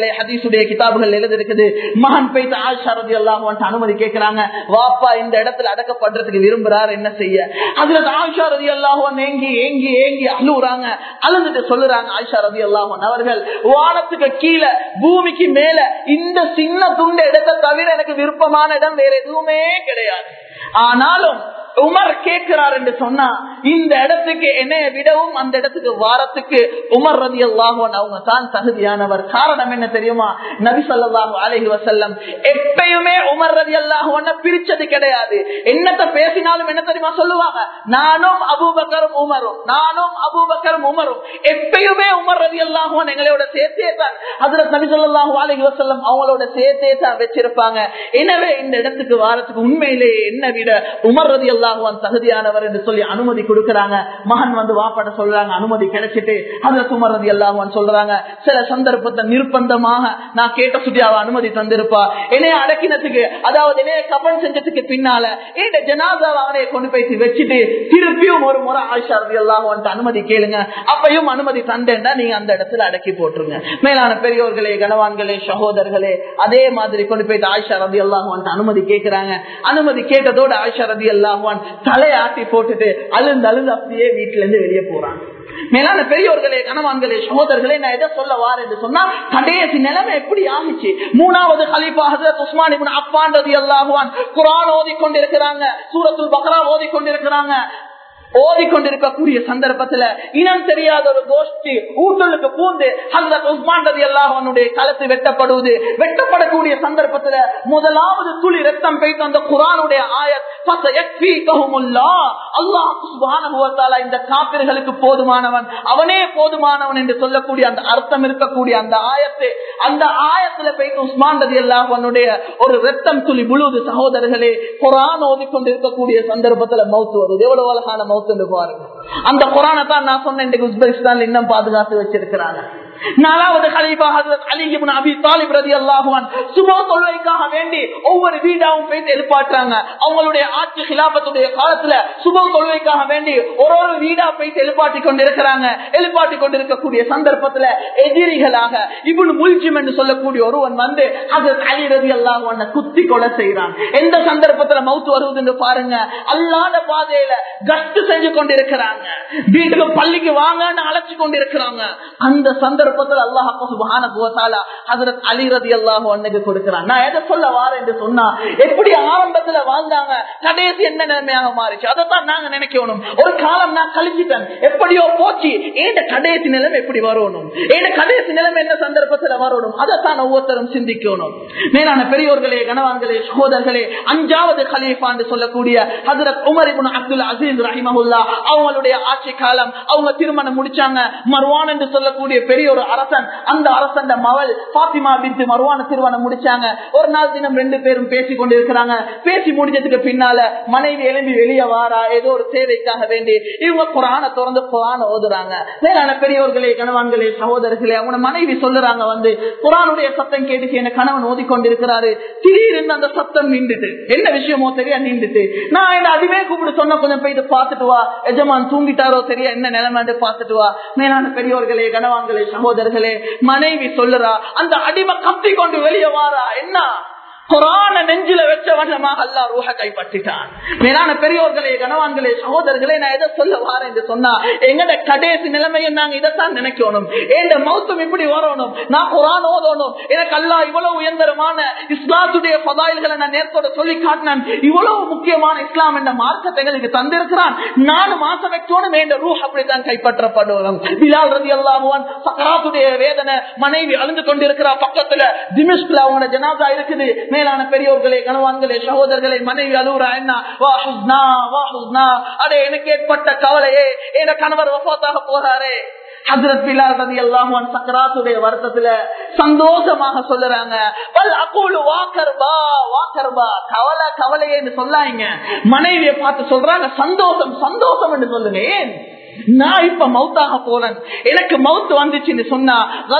Speaker 1: கனவான்களே, ஹதீஸுடைய கிதாபுகள் எழுதிருக்குது. மகன் போயிட்டு ஆயிஷா ரலியல்லாஹு அன்ஹா அனுமதி கேட்கிறாங்க. வாப்பா இந்த இடத்துல அடக்கப்படுறதுக்கு விரும்புறாரு, என்ன செய்ய? அதுல ஆயிஷா ரலியல்லாஹு அன்ஹா ஏங்கி ஏங்கி ஏங்கி அழுகுறாங்க. அழுந்துட்டு சொல்லுறாங்க ஆயிஷா ரலியல்லாஹு அன்ஹா அவர்கள், வானத்துக்கு கீழே பூமிக்கு மேல இந்த சின்ன துண்டு இடத்தை தவிர எனக்கு விருப்பமான இடம் வேற எதுவுமே கிடையாது. ஆனாலும் உமர் கேட்கிறார் என்று சொன்னா, இந்த இடத்துக்கு என்னைய விடவும் அந்த இடத்துக்கு வாரத்துக்கு உமர் ரலியல்லாஹு அன்ஹு அவங்க தான் தகுதியானவர். காரணம் என்ன தெரியுமா? நபி ஸல்லல்லாஹு அலைஹி வஸல்லம் எப்பயுமே உமர் ரலியல்லாஹு அன்ஹு பிரிச்சது கிடையாது. என்னத்த பேசினாலும் என்ன தெரியுமா சொல்லுவாங்க? நானும் அபூபக்கரும் உமரும், நானும் அபூபக்கரும் உமரும். எப்பயுமே உமர் ரலியல்லாஹு அன்ஹு எங்களோட சேர்த்தே தான் ஹஜ்ரத் நபி ஸல்லல்லாஹு அலைஹி வஸல்லம் அவங்களோட சேர்த்தே தான் வச்சிருப்பாங்க. எனவே இந்த இடத்துக்கு வாரத்துக்கு உண்மையிலேயே என்ன விட உமர் ரலியல்லாஹு தகுதியானவர் என்று சொல்லி அனுமதி கொடுக்கிறாங்க. மகன் வந்து வாப்பாட்ட சொல்றாங்க, அனுமதி கிடைச்சிட்டு ஹஜ்ரத் உமர் ரலியல்லாஹு அன்ஹு சொல்றாங்க, சில சந்தர்ப்பத்தை நிர்பந்தமாக நான் கேட்ட சுட்டியாவ அனுமதி தந்திருப்பா, என்னைய அடக்கினத்துக்கு, அதாவது என்னைய கபன் செஞ்சதுக்கு பின்னால இந்த ஜனாசாவை அவனை கொண்டு போய் வச்சுட்டு திருப்பியும் ஒரு முறை ஆயிஷா ரலியல்லாஹு அன்ஹா அனுமதி கேளுங்க, அப்பயும் அனுமதி தந்தேன்டா நீங்க அந்த இடத்துல அடக்கி போட்டுருங்க. மேலான பெரியோர்களே, கனவான்களே, சகோதரர்களே, அதே மாதிரி கொண்டு போயிட்டு ஆயிஷா ரலியல்லாஹு அன்ஹா அனுமதி கேட்கிறாங்க. அனுமதி கேட்டதோட ஆயிஷா ரலியல்லாஹு அன்ஹா தலையாட்டி போட்டுட்டு அழுந்து அழுந்து அப்படியே வீட்டுல இருந்து வெளியே போறாங்க. மேலான பெரியோர்களே, கனவான்களே, சகோதரர்களே, நான் எதை சொல்ல வார் என்று சொன்னா, கடைசி நிலைமை எப்படி ஆகிச்சு? மூணாவது கலீஃபா ஹஜ்ரத் உஸ்மான் இப்னு அஃபான் ரலியல்லாஹு அன்ஹு குர்ஆன் ஓதிக்கொண்டிருக்கிறாங்க, சூரத்துல் பக்ரா ஓதிக்கொண்டிருக்கிறாங்க. ஓதிக்கொண்டிருக்கக்கூடிய சந்தர்ப்பத்துல இனம் தெரியாத ஒரு கோஷ்டி ஊட்டலுக்கு பூந்து ஹஜ்ரத் உஸ்மான் ரலியல்லாஹு அன்ஹுடைய கழுத்து வெட்டப்படுவது. வெட்டப்படக்கூடிய சந்தர்ப்பத்துல முதலாவது துளி ரத்தம் பெய்து அந்த குர்ஆனுடைய ஆயத் ஃபஸயக்ஃபீகஹுமுல்லாஹ், அல்லாஹ் சுப்ஹானஹு வ தஆலா இந்த காபிர்களுக்கு போதுமானவன், அவனே போதுமானவன் என்று சொல்லக்கூடிய அந்த அர்த்தம் இருக்கக்கூடிய அந்த ஆயத்து, அந்த ஆயத்துல பெய்து உஸ்மான் ரலியல்லாஹு அன்ஹுடைய ஒரு ரத்தம் துளி விழுது. சகோதரர்களே, குர்ஆன் ஓதிக்கொண்டிருக்கக்கூடிய சந்தர்ப்பத்துல மௌத் வருது. எவ்வளவு அழகான மௌத் பாருங்க. அந்த குர்ஆனை தான் நான் சொன்னேன், உஸ்பெகிஸ்தான்ல இன்னும் பாதுகாத்து வச்சிருக்கிறாங்க. நாலாவது கலீஃபா ஹஜ்ரத் அலி இப்னு அபி தாலிப் ரலியல்லாஹு அன்ஹு சுபஹ் தொழுகைக்காக வேண்டி ஒவ்வொரு வீடாவும் போய் எழுப்பாட்டாங்க. அவங்களுடைய ஆட்சி கிலாபத்துடைய காலத்துல சுபஹ் தொழுகைக்காக வேண்டி ஒரு வீடா போய் எழுப்பாட்டி கொண்டிருக்கிறாங்க. எழுப்பாட்டி கொண்டிருக்கக்கூடிய சந்தர்ப்பத்துல எதிரிகளாக இப்னு முல்ஜிம் என்று சொல்லக்கூடிய ஒருவன் வந்து ஹஜ்ரத் அலி ரலியல்லாஹு அன்ஹு குத்தி கொலை செய்றான். எந்த சந்தர்ப்பத்துல மௌத் வருதுன்னு பாருங்க. அல்லாஹ்வுடைய பாதையில கஷ்ட செஞ்சு கொண்டிருக்கிறாங்க, வீட்டுக்கு பள்ளிக்கு வாங்கன்னு அழைச்சு கொண்டிருக்கிறாங்க. அந்த சந்தர்ப்பத்தில் அல்லாஹ் சுப்ஹானஹு வ தஆலா ஹஜ்ரத் அலி ரலியல்லாஹு அன்ஹு கொடுக்கிறான். நான் எதை சொல்ல வாரேன் என்று சொன்னா, எப்படி ஆரம்பத்துல வாழ்ந்தாங்க, கடைசி என்ன நிலைமையாக மாறிச்சு, அதைத்தான் நாங்க நினைக்கணும். ஒரு காலம் நான் கழிச்சிட்டேன், எப்படியோ போச்சு, ஏன் கடைசி நிலைமை எப்படி வரணும், ஏன் கடைசி நிலைமை என்ன சந்தர்ப்பத்துல வரணும், அதைத்தான் ஒவ்வொருத்தரும் சிந்திக்கணும். மேலான பெரியோர்களே, கனவான்களே, சகோதரர்களே, அஞ்சாவது கலீஃபா என்று சொல்லக்கூடிய ஹஜ்ரத் உமர் இப்னு அப்துல் அசீஸ் ரஹிமஹுல்லாஹ் அவங்களுடைய ஆட்சி காலம். அவங்க திருமணம் முடிச்சாங்க. மர்வான் என்று சொல்லக்கூடிய பெரிய ஒரு அரசன், அந்த அரசன் மகள் பாத்திமா பின்த் மர்வான திருமணம் முடிச்சாங்க. ஒரு நாள் தினம் ரெண்டு பேரும் பேசிக் கொண்டிருக்கிறாங்க. பேசி முடிஞ்சதுக்கு பின்னால மனைவி எழும்பி வெளியே வாரா, ஏதோ ஒரு சேவைக்காக வேண்டி இவங்க குர்ஆனை திறந்து குர்ஆனை ஓதுறாங்க. மேலான பெரியோர்களே, கணவான்களே, சகோதரர்களே, அவங்க மனைவி சொல்லுறாங்க, வந்து குர்ஆனுடைய சத்தம் கேட்டுச்சு, என் கணவன் ஓதிக்கொண்டிருக்கிறாரு, திடீர்னு அந்த சத்தம் நின்றுட்டு, என்ன விஷயமோ தெரியா நின்றுட்டு, நான் என்ன அதுவே கூப்பிட்டு சொன்ன, கொஞ்சம் போயிட்டு பார்த்துட்டு வா, எஜமான் தூங்கிட்டாரோ தெரியா, என்ன நிலைமை பார்த்துட்டு வா. மேலான பெரியோர்களே, கணவான்களே, சகோதரர்களே, மனைவி சொல்லுறா, அந்த அடிமை கத்தி கொண்டு வெளியே வாரா, என்ன குர்ஆனை நெஞ்சில வச்ச வண்ணமாக அல்லாஹ் ரூஹ கைப்பற்றிட்டான். மேலான பெரியோர்களே, கனவான்களே, சகோதரர்களே, நான் எதை சொல்ல வாரேன் என்று சொன்னா, எங்கட கடைசி நிலைமையை நாங்க இதைத்தான் நினைக்கணும். ஏண்ட மௌத்தும் இப்படி வரணும், நான் குர்ஆன் ஓதணும், எனக்கு அல்லாஹ் இவ்வளவு உயர்ந்தரமான இஸ்லாத்துடைய ஃபதாயில்களை நான் நேரத்தோட சொல்லி காட்டினான், இவ்வளவு முக்கியமான இஸ்லாம் என்ற மார்க்கத்தை எங்களுக்கு தந்திருக்கிறான், நானும் ஆசை வைக்கணும், என்ற ரூஹ் அப்படித்தான் கைப்பற்றப்படும். பிலால் ரலியல்லாஹு அன்ஹு சக்கராத்துடைய வேதனை, மனைவி அழுந்து கொண்டிருக்கிறா, பக்கத்துல திமிஷ்க்ல அவங்களோட ஜனாஸா இருக்குது. மேலான பெரியோர்களே, கனவான்களே, சகோதரர்களே, மனைவி அழுவுறா, என்ன வா ஹுஸ்னா வா ஹுஸ்னா, அடே எனக்கு ஏற்பட்ட கவலையே, என் கணவர் வஃபாத்தாக போறாரே. ஹஜ்ரத் பிலால் ரலியல்லாஹு அன்ஹு சக்கராத்துடைய வருத்தத்துல சந்தோஷமாக சொல்லுறாங்க, வல் அகூலு வா கர்பா வா கர்பா, கவலை கவலையேன்னு சொல்லாங்க. மனைவியை பார்த்து சொல்றாங்க, சந்தோஷம் சந்தோஷம் என்று சொல்லுங்க. ஏன் நான் இப்ப மௌத்தாக போறேன், எனக்கு மௌத் வந்துச்சுன்னு சொன்னா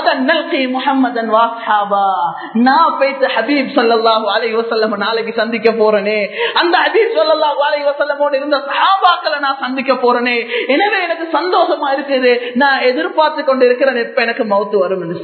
Speaker 1: முஹம்மதன் வாஹாபா, நான் போயிட்டு ஹபீப் ஸல்லல்லாஹு அலைஹி வஸல்லம் நாளைக்கு சந்திக்க போறேனே, அந்த ஹபீப் ஸல்லல்லாஹு அலைஹி வஸல்லமோட இருந்த சஹாபாக்களை நான் சந்திக்க போறேனே, எனவே எனக்கு சந்தோஷமா இருக்குது, நான் எதிர்பார்த்து கொண்டு இருக்கிறேன் எப்ப எனக்கு மௌத் வரும் என்று சொல்லி.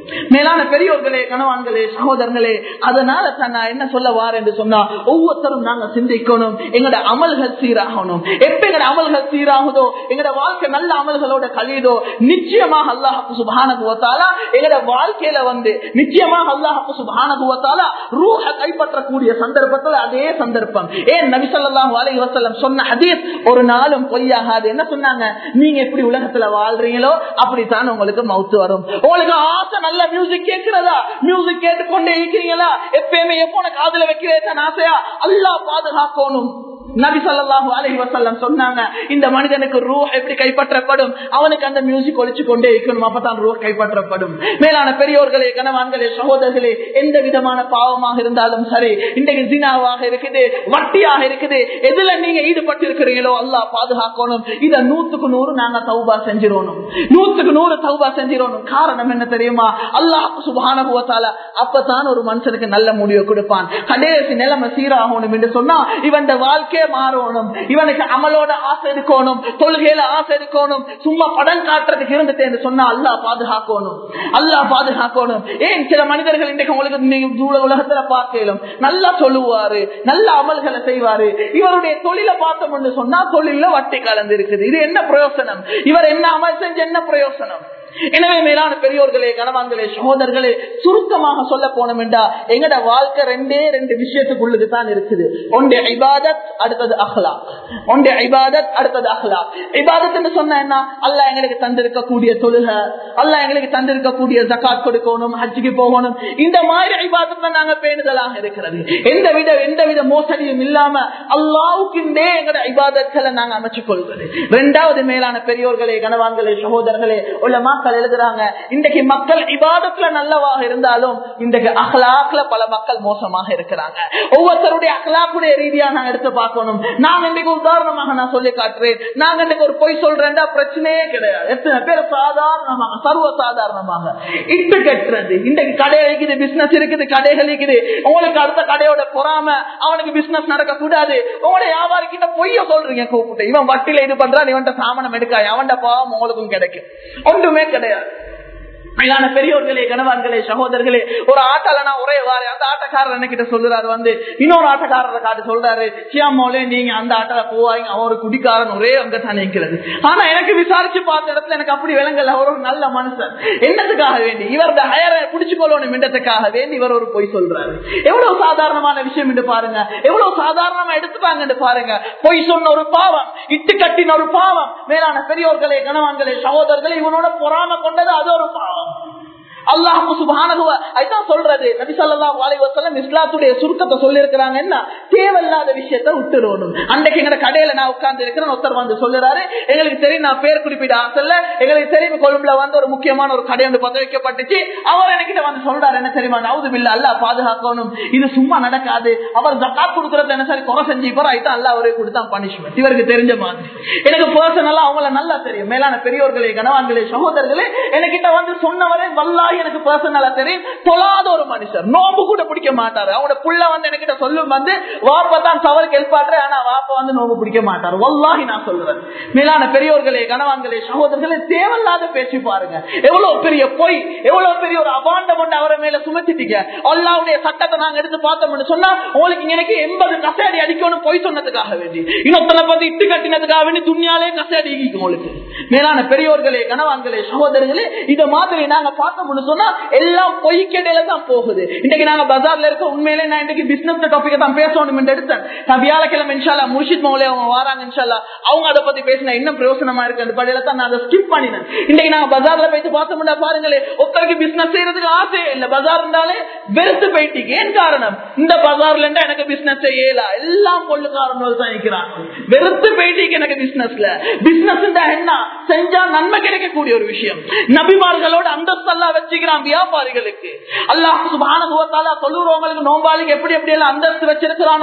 Speaker 1: மேலான பெரியோர்களே, கணவான்களே, சகோதரர்களே, அதனால நான் என்ன சொல்ல வார் என்று சொன்னா, ஒவ்வொருத்தரும் நாங்க சிந்திக்கணும், எங்களோட அமல்கள் சீராகணும். எப்ப எங்களோட அமல்கள் சீராகுதோ, எங்களோட வாழ்க்கை நல்ல அமல்களோட கழியுதோ, நிச்சயமாக அல்லாஹ் சுப்ஹானஹு வ தஆலா எங்களோட வாழ்க்கையில நிச்சயமாக அல்லாஹ் சுப்ஹானஹு வ தஆலா ரூஹ கைப்பற்றக்கூடிய சந்தர்ப்பத்தில் அதே சந்தர்ப்பம். ஏன் நபி ஸல்லல்லாஹு அலைஹி வஸல்லம் சொன்ன ஹதீஸ் ஒரு நாளும் பொய்யாகாது. என்ன சொன்னாங்க? நீங்க எப்படி உலகத்துல வாழ்றீங்களோ அப்படித்தான் உங்களுக்கு மௌத் வரும். உங்களுக்கு ஆசை நல்ல மியூசிக் கேட்கிறதா, மியூசிக் கேட்டுக்கொண்டே இருக்கிறீங்களா, எப்பயுமே எப்போன காதுல வைக்கிறேன் ஆசையா, அல்லாஹ் பாதுகாக்கணும். நபி ஸல்லல்லாஹு அலைஹி வஸல்லம் சொன்னாங்க, இந்த மனிதனுக்கு ரூஹ் எப்படி கைப்பற்றப்படும்? அவனுக்கு அந்த மியூசிக் ஒலிச்சு கொண்டே இருக்கணும், அப்பதான் ரூஹ் கைப்பற்றப்படும். மேலான பெரியோர்களே, கணவான்களே, சகோதரர்களே, எந்த விதமான பாவமாக இருந்தாலும் சரி, இன்றைக்கு ஜினாவாக இருக்குது, வட்டியாக இருக்குது, எதுல நீங்க ஈடுபட்டு இருக்கிறீங்களோ அல்லாஹ் பாதுகாக்கணும். இத 100% நாங்க தௌபா செஞ்சிரோணும், 100% தௌபா செஞ்சிரோணும். காரணம் என்ன தெரியுமா? அல்லாஹ் சுப்ஹானஹு வ தஆலா அப்பதான் ஒரு மனுஷனுக்கு நல்ல முடிவு கொடுப்பான். கடைசி நிலைமை சீராகணும் என்று சொன்னா இவன் வாழ்க்கை மாறணும், இவனுக்கு அமலோட ஆசை இருக்கணும், தொழுகையில ஆசை இருக்கணும். சும்மா படம் காட்டுறதுக்கு இருந்துட்டு சொன்னா அல்லாஹ் பாதுகாக்கணும், அல்லாஹ் பாதுகாக்கணும். ஏன் சில மனிதர்கள் இன்றைக்கு உங்களுக்கு உலகத்துல பார்க்கலும் நல்லா சொல்லுவாரு, நல்ல அமல்களை செய்வாரு, இவருடைய தொழிலை பார்த்தோம்னு சொன்னா தொழில வட்டி கலந்து இருக்குது. இது என்ன பிரயோசனம்? இவர் என்ன அமல் செஞ்ச என்ன பிரயோசனம்? எனவே மேலான பெரியோர்களே, கணவான்களே, சகோதரர்களே, சுருக்கமாக சொல்ல போனோம் என்றா எங்கட வாழ்க்கை ரெண்டு விஷயத்துக்குள்ளுக்கு தான் இருக்குது. ஒன்று இபாதத், அடுத்தது அஹ்லாக். ஒன்று இபாதத், அடுத்தது அஹ்லாக். இபாதத் என்று சொன்னா என்ன? அல்லாஹ் எங்களுக்கு தந்திருக்கக்கூடிய தொழுகை, அல்லாஹ் எங்களுக்கு தந்திருக்கக்கூடிய ஜகாத் கொடுக்கணும், ஹஜ்ஜுக்கு போகணும். இந்த மாதிரி இபாதத்தை நாங்க பேணுதலாக இருக்கிறது. எந்தவித மோசடியும் இல்லாம அல்லாஹ்வுக்கே எங்கட இபாதத்களை நாங்க அமைச்சுக் கொள்வது. இரண்டாவது மேலான பெரியோர்களே, கணவான்களே, சகோதரர்களே, உலமா எழுதுறாங்க, இன்றைக்கு மக்கள் இபாதத்துல நல்லவாக இருந்தாலும் இன்றைக்கு அஹ்லாக்ல பல மக்கள் மோசமாக இருக்கிறாங்க. ஒவ்வொருத்தருடைய அஹ்லாக்குடைய ரீதியா நான் எடுத்து பார்க்கணும். நான் இன்றைக்கு உதாரணமாக நான் சொல்லி காட்டுறேன். நாங்க இன்றைக்கு ஒரு பொய் சொல்றேன்டா பிரச்சனையே கிடையாது. எத்தனை பேர் சாதாரணமாக, சர்வ சாதாரணமாக இட்டு கட்டுறது. இன்றைக்கு கடை இருக்குது, பிசினஸ் இருக்குது, கடைகள் இருக்குது. உங்களுக்கு அடுத்த கடையோட பொறாம, அவனுக்கு பிசினஸ் நடக்க கூடாது. உங்களுடைய வியாபாரி கிட்ட பொய்ய சொல்றீங்க கூப்பிட்டு, இவன் வட்டியில இது பண்றான், இவன் சாமனம் எடுக்காய், அவன் பாவம் உங்களுக்கும் கிடைக்கும். ஒன்றுமே கிடையாது. மேலான பெரியோர்களே, கணவான்களே, சகோதரர்களே, ஒரு ஆட்டால நான் ஒரே வாரு, அந்த ஆட்டக்காரர் என்ன கிட்ட சொல்றாரு, இன்னொரு ஆட்டக்காரரை காட்டு சொல்றாரு, சியாமோலே நீங்க அந்த ஆட்டல போவாங்க, அவன் ஒரு குடிக்காரன் ஒரே அங்கத்தான் நிற்கிறது. ஆனா எனக்கு விசாரிச்சு பார்த்த இடத்துல எனக்கு அப்படி விளங்கல, அவர் ஒரு நல்ல மனுஷன். என்னத்துக்காக வேண்டி இவரது ஹயரை பிடிச்சுக்கொள்ளணும் என்றதுக்காக வேண்டி இவர் ஒரு பொய் சொல்றாரு. எவ்வளவு சாதாரணமான விஷயம் என்று பாருங்க, எவ்வளவு சாதாரணமா எடுத்துட்டாங்க பாருங்க. பொய் சொன்ன ஒரு பாவம், இட்டு கட்டின ஒரு பாவம். மேலான பெரியோர்களே, கணவான்களே, சகோதரர்களே, இவனோட பொறாம கொண்டது அது ஒரு பாவம். அல்லாஹ் சுப்ஹானஹு வ தஆலா சொல்றது, நபி ஸல்லல்லாஹு அலைஹி வஸல்லம் இஸ்லாத்துடைய சுருக்கத்தை சொல்லி இருக்கிறாங்க. என்ன தேவையில்லாத விஷயத்தை விட்டுறணும். அன்றைக்கு எங்க கடையில நான் உட்கார்ந்து இருக்கிறேன், ஒருத்தர் வந்து சொல்றாரு, எங்களுக்கு தெரியும் நான் பேர் குறிப்பிட ஆசைல்ல, எங்களுக்கு தெரியும் கொழும்புல ஒரு முக்கியமான ஒரு கடை வந்து பத்த வைக்கப்பட்டுச்சு. அவர் என்கிட்ட வந்து சொல்றாரு, என்ன தெரியுமா, நவுது பில்லா, அல்லாஹ் பாதுகாக்கணும், இது சும்மா நடக்காது. அவர் ஜகாத் கொடுக்கறது என்ன சரி குறை செஞ்சு இப்போ அல்லாஹ் அவரே கொடுத்தான் பனிஷ்மெண்ட். இவருக்கு தெரிஞ்ச மாதிரி எனக்கு பர்சனலா அவங்கள நல்லா தெரியும். மேலான பெரியோர்களே, கணவான்களே, சகோதரர்களே, என்கிட்ட வந்து சொன்னவரே வல்லாஹி எனக்கு பர்சனலா தெரியும். தொழாத ஒரு மனுஷர், நோம்பு கூட பிடிக்க மாட்டாரு. அவனோட புள்ள வந்து என்கிட்ட சொல்லும் வாப்பா தான் சவருக்கு ஹெல்ப்பாட்டுற, ஆனா வாப்பா வந்து நோம்பு பிடிக்க மாட்டாரு. வல்லாஹி நான் சொல்றேன். மேலான பெரியோர்களே, கணவான்களே, சகோதரர்களே, தேவையில்லாத பேச்சு பாருங்க. எவ்வளவு பெரிய பொய், எவ்வளவு பெரிய ஒரு அபாண்டம் கொண்டு அவரை மேல சுமத்திட்டீங்க. அல்லாஹ்வுடைய சட்டத்தை நாங்க எடுத்து பார்த்தோம்னு சொன்னா உங்களுக்கு எனக்கு 80 கசையடி அடிக்கணும் பொய் சொன்னதுக்காக வேண்டி, இன்னொருத்தனை பார்த்து இட்டு கட்டினதுக்காக வேண்டி துணியாலே கசையடி உங்களுக்கு. மேலான பெரியோர்களே, கணவான்களே, சகோதரர்களே, இத மாதிரி நாங்க பார்த்தோம்னு சொன்னா எல்லாம் பொய்க்கடையில தான் போகுது. இன்னைக்கு நாங்க பஜார்ல இருக்க, உண்மையிலே நான் இன்னைக்கு பிசினஸ் டாபிக் தான் பேசணும் என்று எடுத்தேன். நான் வியாழக்கிழமை இன்ஷால்லா முர்ஷித் மௌலே அவங்க வராங்க, இன்ஷால்லா அவங்க அதை பத்தி பேசினா இன்னும் பிரயோசனமா இருக்கு. அந்த படியில தான் நான் அதை ஸ்கிப் பண்ணினேன். இன்னைக்கு நாங்க பஜார்ல போயிட்டு பார்த்தோம்னா பாருங்களே, ஒருத்தருக்கு பிசினஸ் செய்யறதுக்கு ஆசையே இல்ல, பஜார் இருந்தாலே வெறுத்து போயிட்டீங்க. ஏன் காரணம்? இந்த பஜார்ல இருந்தா எனக்கு பிசினஸ் செய்யல, எல்லாம் கொள்ளுக்காரர்கள் தான் இருக்கிறாங்க. வெறுத்து போயிட்டீங்க எனக்கு பிசினஸ்ல. பிசினஸ் என்ன செஞ்சா நன்மை கிடைக்கக்கூடிய ஒரு விஷயம். நபிமார்களோட அந்தஸ்தல்லா வச்சுக்கிறான் வியாபாரிகளுக்கு. அல்லாஹ் சுப்ஹானஹு வ தஆலா தொழுறவங்களுக்கு, நோம்பாளிக்கு எப்படி எப்படி எல்லாம் அந்தஸ்து வச்சிருக்கிறானோ,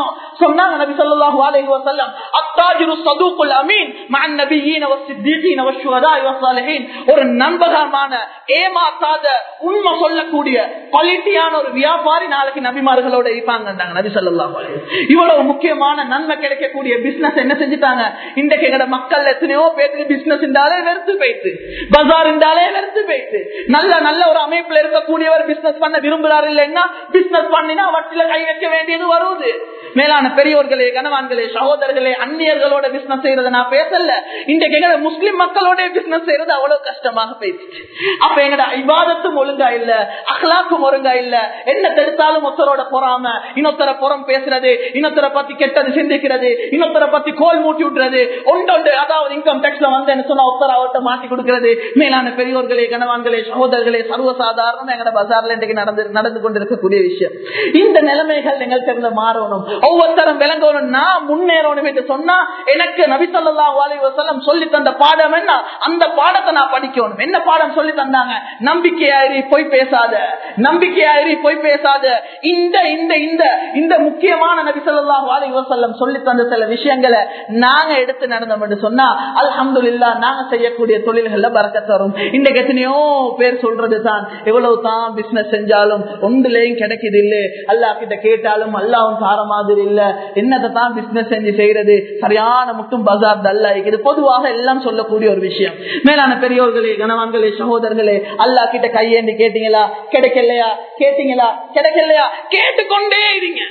Speaker 1: சொன்னாங்க நபி ஸல்லல்லாஹு அலைஹி வஸல்லம், அத்தாஜிரு ஸதூகுல் அமீன் மஅன் நபிய்யீன வஸ்ஸித்தீகீன வஷ்ஷுஹதாஇ வஸ்ஸாலிஹீன். ஒரு நம்பகமான ஏமாத்தாத உண்மை சொல்லக்கூடிய குவாலிட்டியான ஒரு வியாபாரி நாளைக்கு நபிமார்களோட இருப்பாங்கன்றாங்க நபி ஸல்லல்லாஹு அலைஹி வஸல்லம். இவ்வளவு முக்கியமான நன்மை கிடைக்கக்கூடிய பிசினஸ் என்ன செஞ்சுட்டாங்க? இன்றைக்கு எங்கட மக்கள் எத்தனையோ பேருக்கு பிசினஸ் இருந்தாலே வெறுத்து போயிட்டு, பஜார் இருந்தாலே வெறுத்து போயிட்டு, நல்ல நல்ல ஒரு அமைப்புல இருக்கக்கூடியவர் பிசினஸ் பண்ண விரும்புறாரு. இல்லைன்னா பிசினஸ் பண்ணினா வட்டில கை வைக்க வேண்டியது வருது. மேலான பெரியோர்களே, கணவான்களே, சகோதரர்களே, அந்நியர்களோட பிசினஸ் செய்யறத நான் பேசல. இன்றைக்கு எங்க முஸ்லிம் மக்களோட பிசினஸ் செய்யறது அவ்வளவு கஷ்டமாக போயிடுச்சு. அப்ப எங்கட இபாதத்தும் ஒழுங்கா இல்ல, அஹ்லாக்கும் ஒழுங்கா இல்ல. என்ன தடுத்தாலும் ஒருத்தரோட பொறாம, இன்னொருத்தர புறம் பேசுறது, இன்னொருத்தர பத்தி கெட்டது சிந்திக்கிறது, இன்னொருத்தர பத்தி கோல் மூட்டி விட்டுறது, ஒன்றொன்று அதாவது இன்கம் டாக்ஸ்ல வந்து சொன்னா ஒருத்தர் அவர்கிட்ட மாட்டி கொடுக்கிறது. மேலான பெரியோர்களே, கணவான்களே, சகோதரர்களே, சர்வசாதாரணம் எங்கட பஜார்ல இன்றைக்கு நடந்து கொண்டிருக்கக்கூடிய விஷயம். இந்த நிலைமைகள் எங்களுக்கு மாறணும். ஒவ்வொருத்தரும் விளங்கணும், நான் முன்னேறணும் என்று சொன்னா எனக்கு நபி ஸல்லல்லாஹு அலைஹி வஸல்லம் சொல்லி தந்த பாடம் என்ன? அந்த பாடத்தை நான் படிக்கணும். என்ன பாடம் சொல்லி தந்தாங்க? நம்பிக்கையாயிரி போய் பேசாத, நம்பிக்கையாயிரி போய் பேசாத. இந்த இந்த இந்த இந்த முக்கியமான நபி ஸல்லல்லாஹு அலைஹி வஸல்லம் சொல்லி தந்த சில விஷயங்களை நாங்க எடுத்து நடந்தோம் என்று சொன்னா அல்ஹம்துலில்லாஹ் நாங்க செய்யக்கூடிய தொழில்கள்ல பரக்கத் வரும். இன்றைக்கு எத்தனையோ பேர் சொல்றது தான், எவ்வளவு தான் பிசினஸ் செஞ்சாலும் ஒன்றுலயும் கிடைக்குது இல்லை, அல்லாஹ் கிட்ட கேட்டாலும் அல்லாஹ்வும் தார மாதிரி இல்ல, என்னத்தை தான் பிசினஸ் செஞ்சு செய்யறது, சரியான மட்டும் பஜார் டல்லா இருக்குது. பொதுவாக எல்லாம் சொல்லக்கூடிய ஒரு விஷயம். மேலான பெரியோர்களே, கணவான்களே, சகோதரர்களே, அல்லாஹ் கிட்ட கையேந்தி கேட்டீங்களா? கிடைக்கலையா? கேட்டீங்களா? கிடைக்கலையா? கேட்டுக்கொண்டே இருங்க.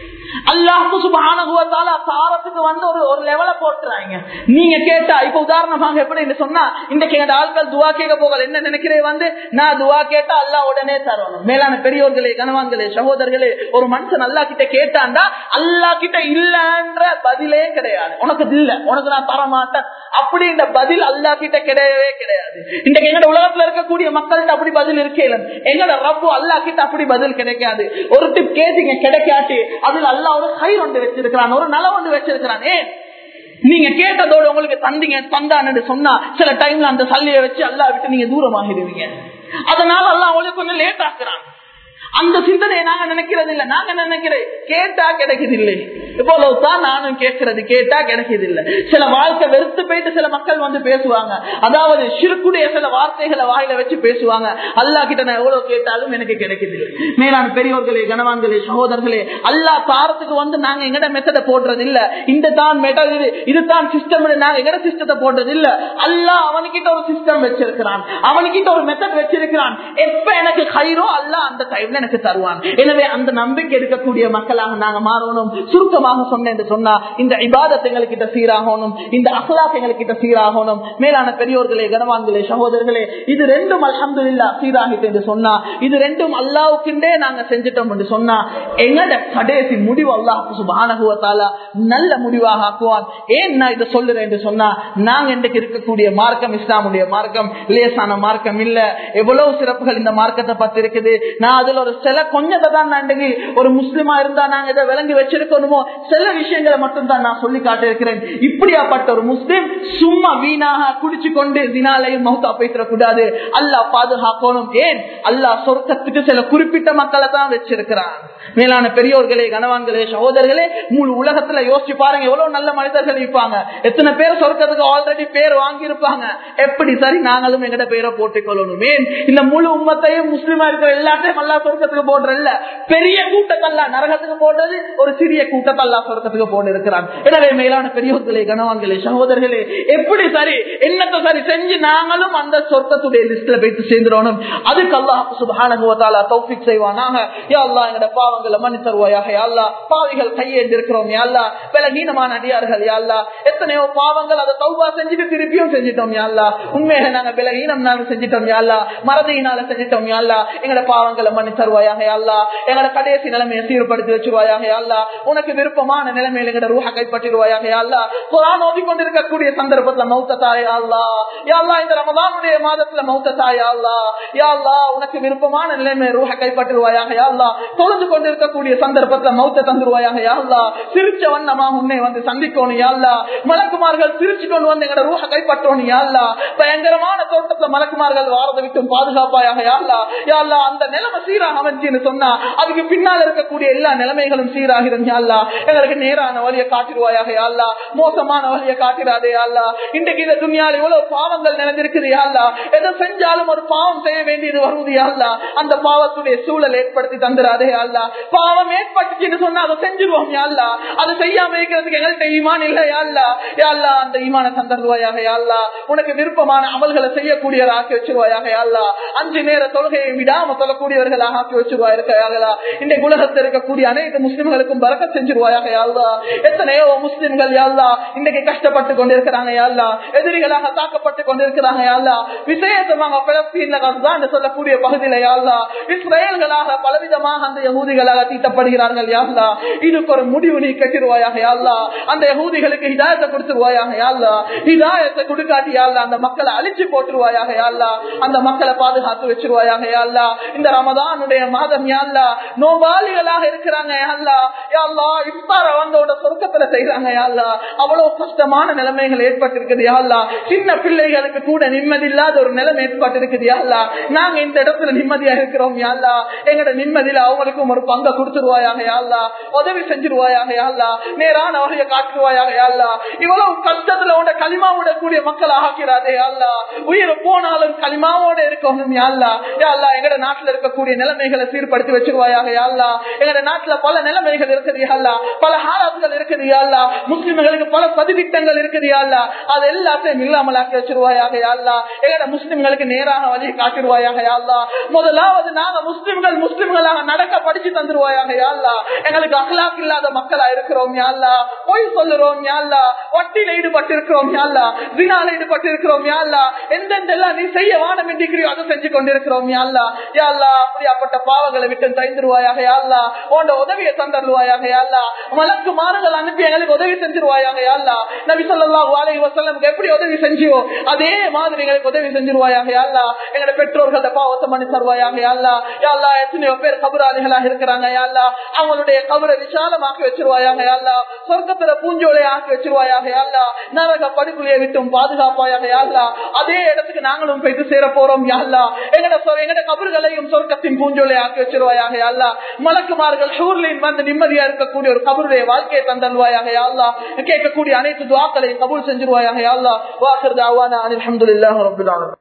Speaker 1: அல்லாஹ் சுப்ஹானஹு வ தஆலா தாரத்துக்கு வந்து ஒரு லெவல போட்டுறாங்க. நீங்க கேட்டா இப்ப உதாரணமாக எப்படி சொன்னா, இன்றைக்கு எங்க ஆட்கள் துவா கேட்க போகல, என்ன நினைக்கிறே வந்து நான் துவா கேட்டா அல்லாஹ் உடனே தரணும். மேலான பெரியோர்களே, கணவான்களே, சகோதரர்களே, ஒரு மனுஷன் அல்லாஹ் கிட்ட கேட்டாண்டா அல்லாஹ் கிட்ட இல்லன்ற பதிலே கிடையாது. உனக்கு இல்ல, உனக்கு நான் தர மாட்டேன் அப்படின்ற பதில் அல்லாஹ் கிட்ட கிடையவே கிடையாது. இன்றைக்கு எங்க உலகத்துல இருக்கக்கூடிய மக்கள்கிட்ட அப்படி பதில் இருக்கல. எங்கட ரப்பு அல்லாஹ் கிட்ட அப்படி பதில் கிடைக்காது. ஒரு டிப் கேட்டீங்க கிடைக்காட்டி அதுல அல்லாஹ் ஒரு கயிறு ஒன்று வச்சிருக்கிறான், ஒரு நல ஒன்று வச்சிருக்கிறான். நீங்க கேட்டதோடு உங்களுக்கு தந்தீங்க தந்தான்னு சொன்னா சில டைம்ல அந்த சல்லியை வச்சு அல்லாஹ் விட்டு நீங்க தூரமாகிடுவீங்க. அதனால அல்லாஹ் உங்களுக்கு கொஞ்சம் லேட் ஆக்குறான். அந்த சிந்தனையை நாங்க நினைக்கிறது இல்லை. நாங்க நினைக்கிறேன் கேட்டா கிடைக்குது இல்லை, இவ்வளவுதான் நானும் கேட்கறது, கேட்டா கிடைக்குது இல்லை. சில வாழ்க்கை வெறுத்து போயிட்டு சில மக்கள் வந்து பேசுவாங்க, அதாவது ஷிர்க்குடைய சில வார்த்தைகளை வாயில வச்சு பேசுவாங்க. அல்லாஹ் கிட்ட நான் எவ்வளவு கேட்டாலும் எனக்கு கிடைக்குது இல்லை. மேலான பெரியோர்களே, கணவான்களே, சகோதரர்களே, அல்லாஹ் தாரத்துக்கு வந்து நாங்க எங்கட மெத்தட போடுறது இல்ல, இந்த தான் மெத்தட், இதுதான் சிஸ்டம், நாங்க எங்கட சிஸ்டத்தை போடுறது இல்ல. அல்லாஹ் அவனுக்கிட்ட ஒரு சிஸ்டம் வச்சிருக்கிறான், அவனுக்கிட்ட ஒரு மெத்தட் வச்சிருக்கிறான். எப்ப எனக்கு கயிறோ அல்லாஹ் அந்த டைம்ல எனக்கு தருவான். எனவே அந்த நம்பிக்கை எடுக்கக்கூடிய மக்களாக நாங்க மாறணும். சுருக்கமாக சொன்னேன் சொன்னா இந்த இபாதத் எங்கள்கிட்ட சீராகணும், இந்த அஹ்லாக் எங்கள்கிட்ட சீராகணும். மேலான பெரியோர்களே, கனவான்களே, சகோதரர்களே, இது ரெண்டும் அல்ஹம்துலில்லாஹ் சீராகிட்டு என்று சொன்னா, இது ரெண்டும் அல்லாஹ்வுக்கே நாங்க செஞ்சிட்டோம் என்று சொன்னா எங்கட கடைசி முடிவு அல்லாஹ் சுப்ஹானஹு வ தஆலா நல்ல முடிவாக ஆக்குவான். ஏன் நான் இதை சொல்லுறேன் என்று சொன்னா, நாங்க இன்றைக்கு இருக்கக்கூடிய மார்க்கம் இஸ்லாமுடைய மார்க்கம் லேசான மார்க்கம் இல்ல. எவ்வளவு சிறப்புகள் இந்த மார்க்கத்தை பத்தி இருக்குது. நான் அதுல ஒரு சில கொஞ்சத்தை தான் நான் ஒரு முஸ்லிமா இருந்தா நாங்க இதை விளங்கி வச்சிருக்கணுமோ சில விஷயங்களை மட்டும் தான் நான் சொல்லி காட்டிருக்கிறேன். இப்படியாப்பட்ட ஒரு முஸ்லிம் சும்மா வீணாக குடிச்சு கொண்டு தினாலையும் மௌத்தா பேசக்கூடாது. அல்லாஹ் பாதுகாக்கணும். ஏன் அல்லாஹ் சொர்க்கத்துக்கு சில குறிப்பிட்ட மக்களை தான் வச்சிருக்கிறான். மேலான பெரியோர்களே, கனவான்களே, சகோதரர்களே, முழு உலகத்துல யோசிச்சு பாருங்க, எவ்வளவு நல்ல மனிதர்கள் இருப்பாங்க. எத்தனை பேர் சொர்க்கத்துக்கு ஆல்ரெடி பேர் வாங்கி இருப்பாங்க. எப்படி சரி நாங்களும் எங்கட பேரை போட்டுக் கொள்ளணும். ஏன் இந்த முழு உம்மத்தையும் முஸ்லிமா இருக்கிற எல்லாத்தையும் அல்லா சொர்க்கத்துக்கு போடுறல்ல, பெரிய கூட்டத்தல்லா நரகத்துக்கு போடுறது, ஒரு சிறிய கூட்டத்தல்லா சொர்க்கத்துக்கு போட்டு இருக்கிறான். எனவே மேலான பெரியோர்களே, கனவான்களே, சகோதரர்களே, எப்படி சரி என்னத்தை சரி செஞ்சு நாங்களும் அந்த சொர்க்கத்துடைய லிஸ்ட்ல போயிட்டு சேர்ந்துடணும். அதுக்கு அல்லாஹ் சுப்ஹானஹு வ தஆலா தௌஃபீக் செய்வானாக. யா அல்லாஹ் எங்கட பாவங்களை மன்னித்தருவாயாக. யா அல்லாஹ் பாவிகள் கையேந்தி இருக்கிறோம். யா அல்லாஹ் பலகீனமான அடியார்கள். யா அல்லாஹ் எத்தனையோ பாவங்கள் அதை தௌபா செஞ்சுட்டு திருப்பியும் செஞ்சிட்டோம். யா அல்லாஹ் உண்மையாக நாங்க பலகீனம்னால செஞ்சிட்டோம். யா அல்லாஹ் மறதியினால செஞ்சிட்டோம். யா அல்லாஹ் எங்கட பாவங்களை மன்னித்தருவாயாக. யா அல்லாஹ் எங்கட கடைசி நிலைமையை சீர்படுத்தி வச்சிருவாயாக. யா அல்லாஹ் உனக்கு விருப்பமான நிலைமையில எங்கட ரூஹ கைப்பற்றிடுவாயாக. யா அல்லாஹ் குர்ஆன் ஓதிக்கொண்டிருக்கக்கூடிய சந்தர்ப்பத்துல மௌத்த தாயே அல்லாஹ். யா அல்லாஹ் இந்த ரமதானுடைய மாதத்துல மௌத்த தாயே அல்லாஹ். யா அல்லாஹ் உனக்கு விருப்பமான நிலைமையை ரூஹ கைப்பற்றிடுவாயாக. யா அல்லாஹ் தொழுது கொண்டிருக்கக்கூடிய சந்தர்ப்பத்துல மௌத்த தந்துருவாயாக. யா அல்லாஹ் சிரிச்ச வண்ணமாக உன்னை வந்து சந்திக்கணும். யா அல்லாஹ் மலக்குமார்கள் சிரிச்சு கொண்டு வந்து எங்கட ரூஹ கைப்பற்றணும். யா அல்லாஹ் பயங்கரமான தோட்டத்துல மலக்குமார்கள் வாரத விட்டும் பாதுகாப்பாயாக. யா அல்லாஹ். யா அல்லாஹ் அந்த நிலைமை சீராக அமைச்சுன்னு சொன்னா அதுக்கு பின்னால் இருக்கக்கூடிய எல்லா நிலைமைகளும் சீராகிடும். யா அல்லாஹ் எங்களுக்கு நேரான வழியை காட்டிடுவாயாக யா அல்லாஹ், மோசமான வழியை காட்டிடாதே யா அல்லாஹ். இன்றைக்கு இந்த துன்யால எவ்வளவு பாவங்கள் நிறைந்திருக்குது யா அல்லாஹ், எதை செஞ்சாலும் ஒரு பாவம் செய்ய வேண்டியது வருவது யா அல்லாஹ், அந்த பாவத்துடைய சூழல் ஏற்படுத்தி தந்துடாதே யா அல்லாஹ். பாவம் ஏற்பட்டுச்சுன்னு சொன்னா அதை செஞ்சிருவோம் யா அல்லாஹ், அதை செய்யாம இருக்கிறதுக்கு எங்கள்கிட்ட ஈமான் இல்ல யா அல்லாஹ். யா அல்லாஹ், அந்த ஈமான தந்தருவாயாக யா அல்லாஹ், உனக்கு விருப்பமான அமல்களை செய்யக்கூடியவராக ஆக்கி வச்சிருவாயாக யா அல்லாஹ், 5 நேர தொழுகையை விடாம சொல்லக்கூடியவர்களாக ஆக்கி வச்சிருவாயாக யா அல்லாஹ். இந்த உலகத்தில் இருக்கக்கூடிய அனைத்து முஸ்லிம்களுக்கும் பரக்கத் செஞ்சிருவாயாக யா அல்லாஹ். எத்தனையோ முஸ்லிம்கள் யா அல்லாஹ் இன்றைக்கு கஷ்டப்பட்டு கொண்டிருக்கிறாங்க யா அல்லாஹ், எதிரிகளாக தாக்கப்பட்டு கொண்டிருக்கிறாங்க யா அல்லாஹ். விசேஷமாக பலஸ்தீன்ல கஸ்ஸான்னு சொல்லக்கூடிய பகுதியில யா அல்லாஹ் இஸ்ரேல்களாக பலவிதமாக அந்த யஹூதிகளாக தீட்டப்படுகிறார்கள் யா அல்லாஹ். இதுக்கு ஒரு முடிவு நீ கட்டிடுவாயாக யா அல்லாஹ். அந்த யஹூதிகளுக்கு ஹிதாயத்தை கொடுத்துருவாயாக யா அல்லாஹ். ஹிதாயத்தை கொடுக்காட்டி யா அல்லாஹ் அந்த மக்களை அழிச்சு போட்டுருவாயாக யா அல்லாஹ். அந்த மக்களை பாதுகாத்து வச்சிருவாயாக யா அல்லாஹ். இந்த ரமதானுடைய மாதம் யா அல்லாஹ் நோபாலிகளாக இருக்கிறாங்க யா அல்லாஹ். யா அல்லாஹ் இஃப்தார வந்தோட சொர்க்கத்துல செய்யறாங்க யா அல்லாஹ். அவ்வளவு கஷ்டமான நிலைமைகள் ஏற்பட்டிருக்குது யா அல்லாஹ். சின்ன பிள்ளைகளுக்கு கூட நிம்மதி இல்லாத ஒரு நிலைமை ஏற்பட்டிருக்குது யா அல்லாஹ். நாங்க இந்த இடத்துல நிம்மதியா இருக்கிறோம் யா அல்லாஹ். எங்கட நிம்மதியில அவங்களுக்கும் ஒரு பங்கை கொடுத்துருவாயாக யா அல்லாஹ். உதவி செஞ்சிருவாயாக யா அல்லாஹ். நேரான வகையை காட்டுவாயாக யா அல்லாஹ். இவ்வளவு கஷ்டத்துல உட களிமாவோட கூடிய மக்கள் ஆகிறாதே யா அல்லாஹ். உயிர் போனாலும் களிமாவோட இருக்கணும் யா அல்லாஹ். யா அல்லாஹ், எங்கட நாட்டுல இருக்கக்கூடிய நிலைமைகளை சீர்படுத்தி வச்சிருவாயாக யா அல்லாஹ். எங்கட நாட்டுல பல நிலைமைகள் இருக்குது யா அல்லாஹ், பல ஹாலாத்துகள் இருக்குது யா அல்லாஹ், முஸ்லிம்களுக்கு பல பதிவிட்டங்கள் இருக்குது யா அல்லாஹ். அது எல்லாத்தையும் இல்லாமலாக்கி வச்சிருவாயாக யா அல்லாஹ். எங்கட முஸ்லிம்களுக்கு நேரான வழியை காட்டிடுவாயாக யா அல்லாஹ். முதலாவது நாங்க முஸ்லிம்களாக நடக்க படிச்சு தந்துருவாயாக யா அல்லாஹ். எங்களுக்கு அக்லாக் இல்லாத மக்களா இருக்கிறோம் யா அல்லாஹ், பொய் சொல்லுறோம் யா அல்லாஹ், வட்டியில ஈடுபட்டு இருக்கிறோம் யா அல்லாஹ், வினால ஈடுபட்டு இருக்கிறோம் யா அல்லாஹ், எந்தெந்தெல்லாம் நீ செய்ய வானம் என்றிருக்கிறியோ அதை செஞ்சு கொண்டிருக்கிறோம் யா அல்லாஹ். யா அல்லாஹ், அப்படியாப்பட்ட பாவங்களை விட்டு தந்துருவாயாக யா அல்லாஹ். உன்னோட உதவியை தந்துருவாயாக யா அல்லாஹ். மலக்கு மாறுகள் அனுப்பி எங்களுக்கு உதவி செஞ்சிருவாயாக யா அல்லாஹ். நபி ஸல்லல்லாஹு அலைஹி வஸல்லம் எப்படி உதவி செஞ்சியோ அதே மாதிரி எங்களுக்கு உதவி செஞ்சிருவாயாக யா அல்லாஹ். எங்களோட பெற்றோர்களோட பாவத்தை மன்னிச்சு தருவாயாக யா அல்லாஹ். யா அல்லாஹ், எத்தனையோ பேர் கபராளிகளாக இருக்கிறாங்க யா அல்லாஹ், அவங்களுடைய கபரை விசாலமாக்கி வச்சிருவாயாக யா அல்லாஹ். சொர்க்கத்துல பூஞ்சோலை ஆக்கி வச்சிருவாயாக யா அல்லாஹ். நரக படுகொலையை விட்டும் பாதுகாப்பாயாக யா அல்லாஹ். அதே இடத்துக்கு நாங்களும் போயிட்டு சேர போறோம் யா அல்லாஹ். எங்கட கபர்களையும் சொர்க்கத்தின் பூஞ்சோலை ஆக்கி வச்சிருவாயாக யா அல்லாஹ். மலக்குமார்கள் ஹூர்லின் வந்து நிம்மதியா இருக்கக்கூடிய ஒரு கபருடைய வாழ்க்கையை தந்தல்வாயாக யா அல்லாஹ். கேட்கக்கூடிய அனைத்து துஆக்களையும் கபூல் செஞ்சிருவாயாக யா அல்லாஹ். வாஹிர் தஅவானா அல்ஹம்துலில்லாஹி ரப்பில் ஆலமீன்.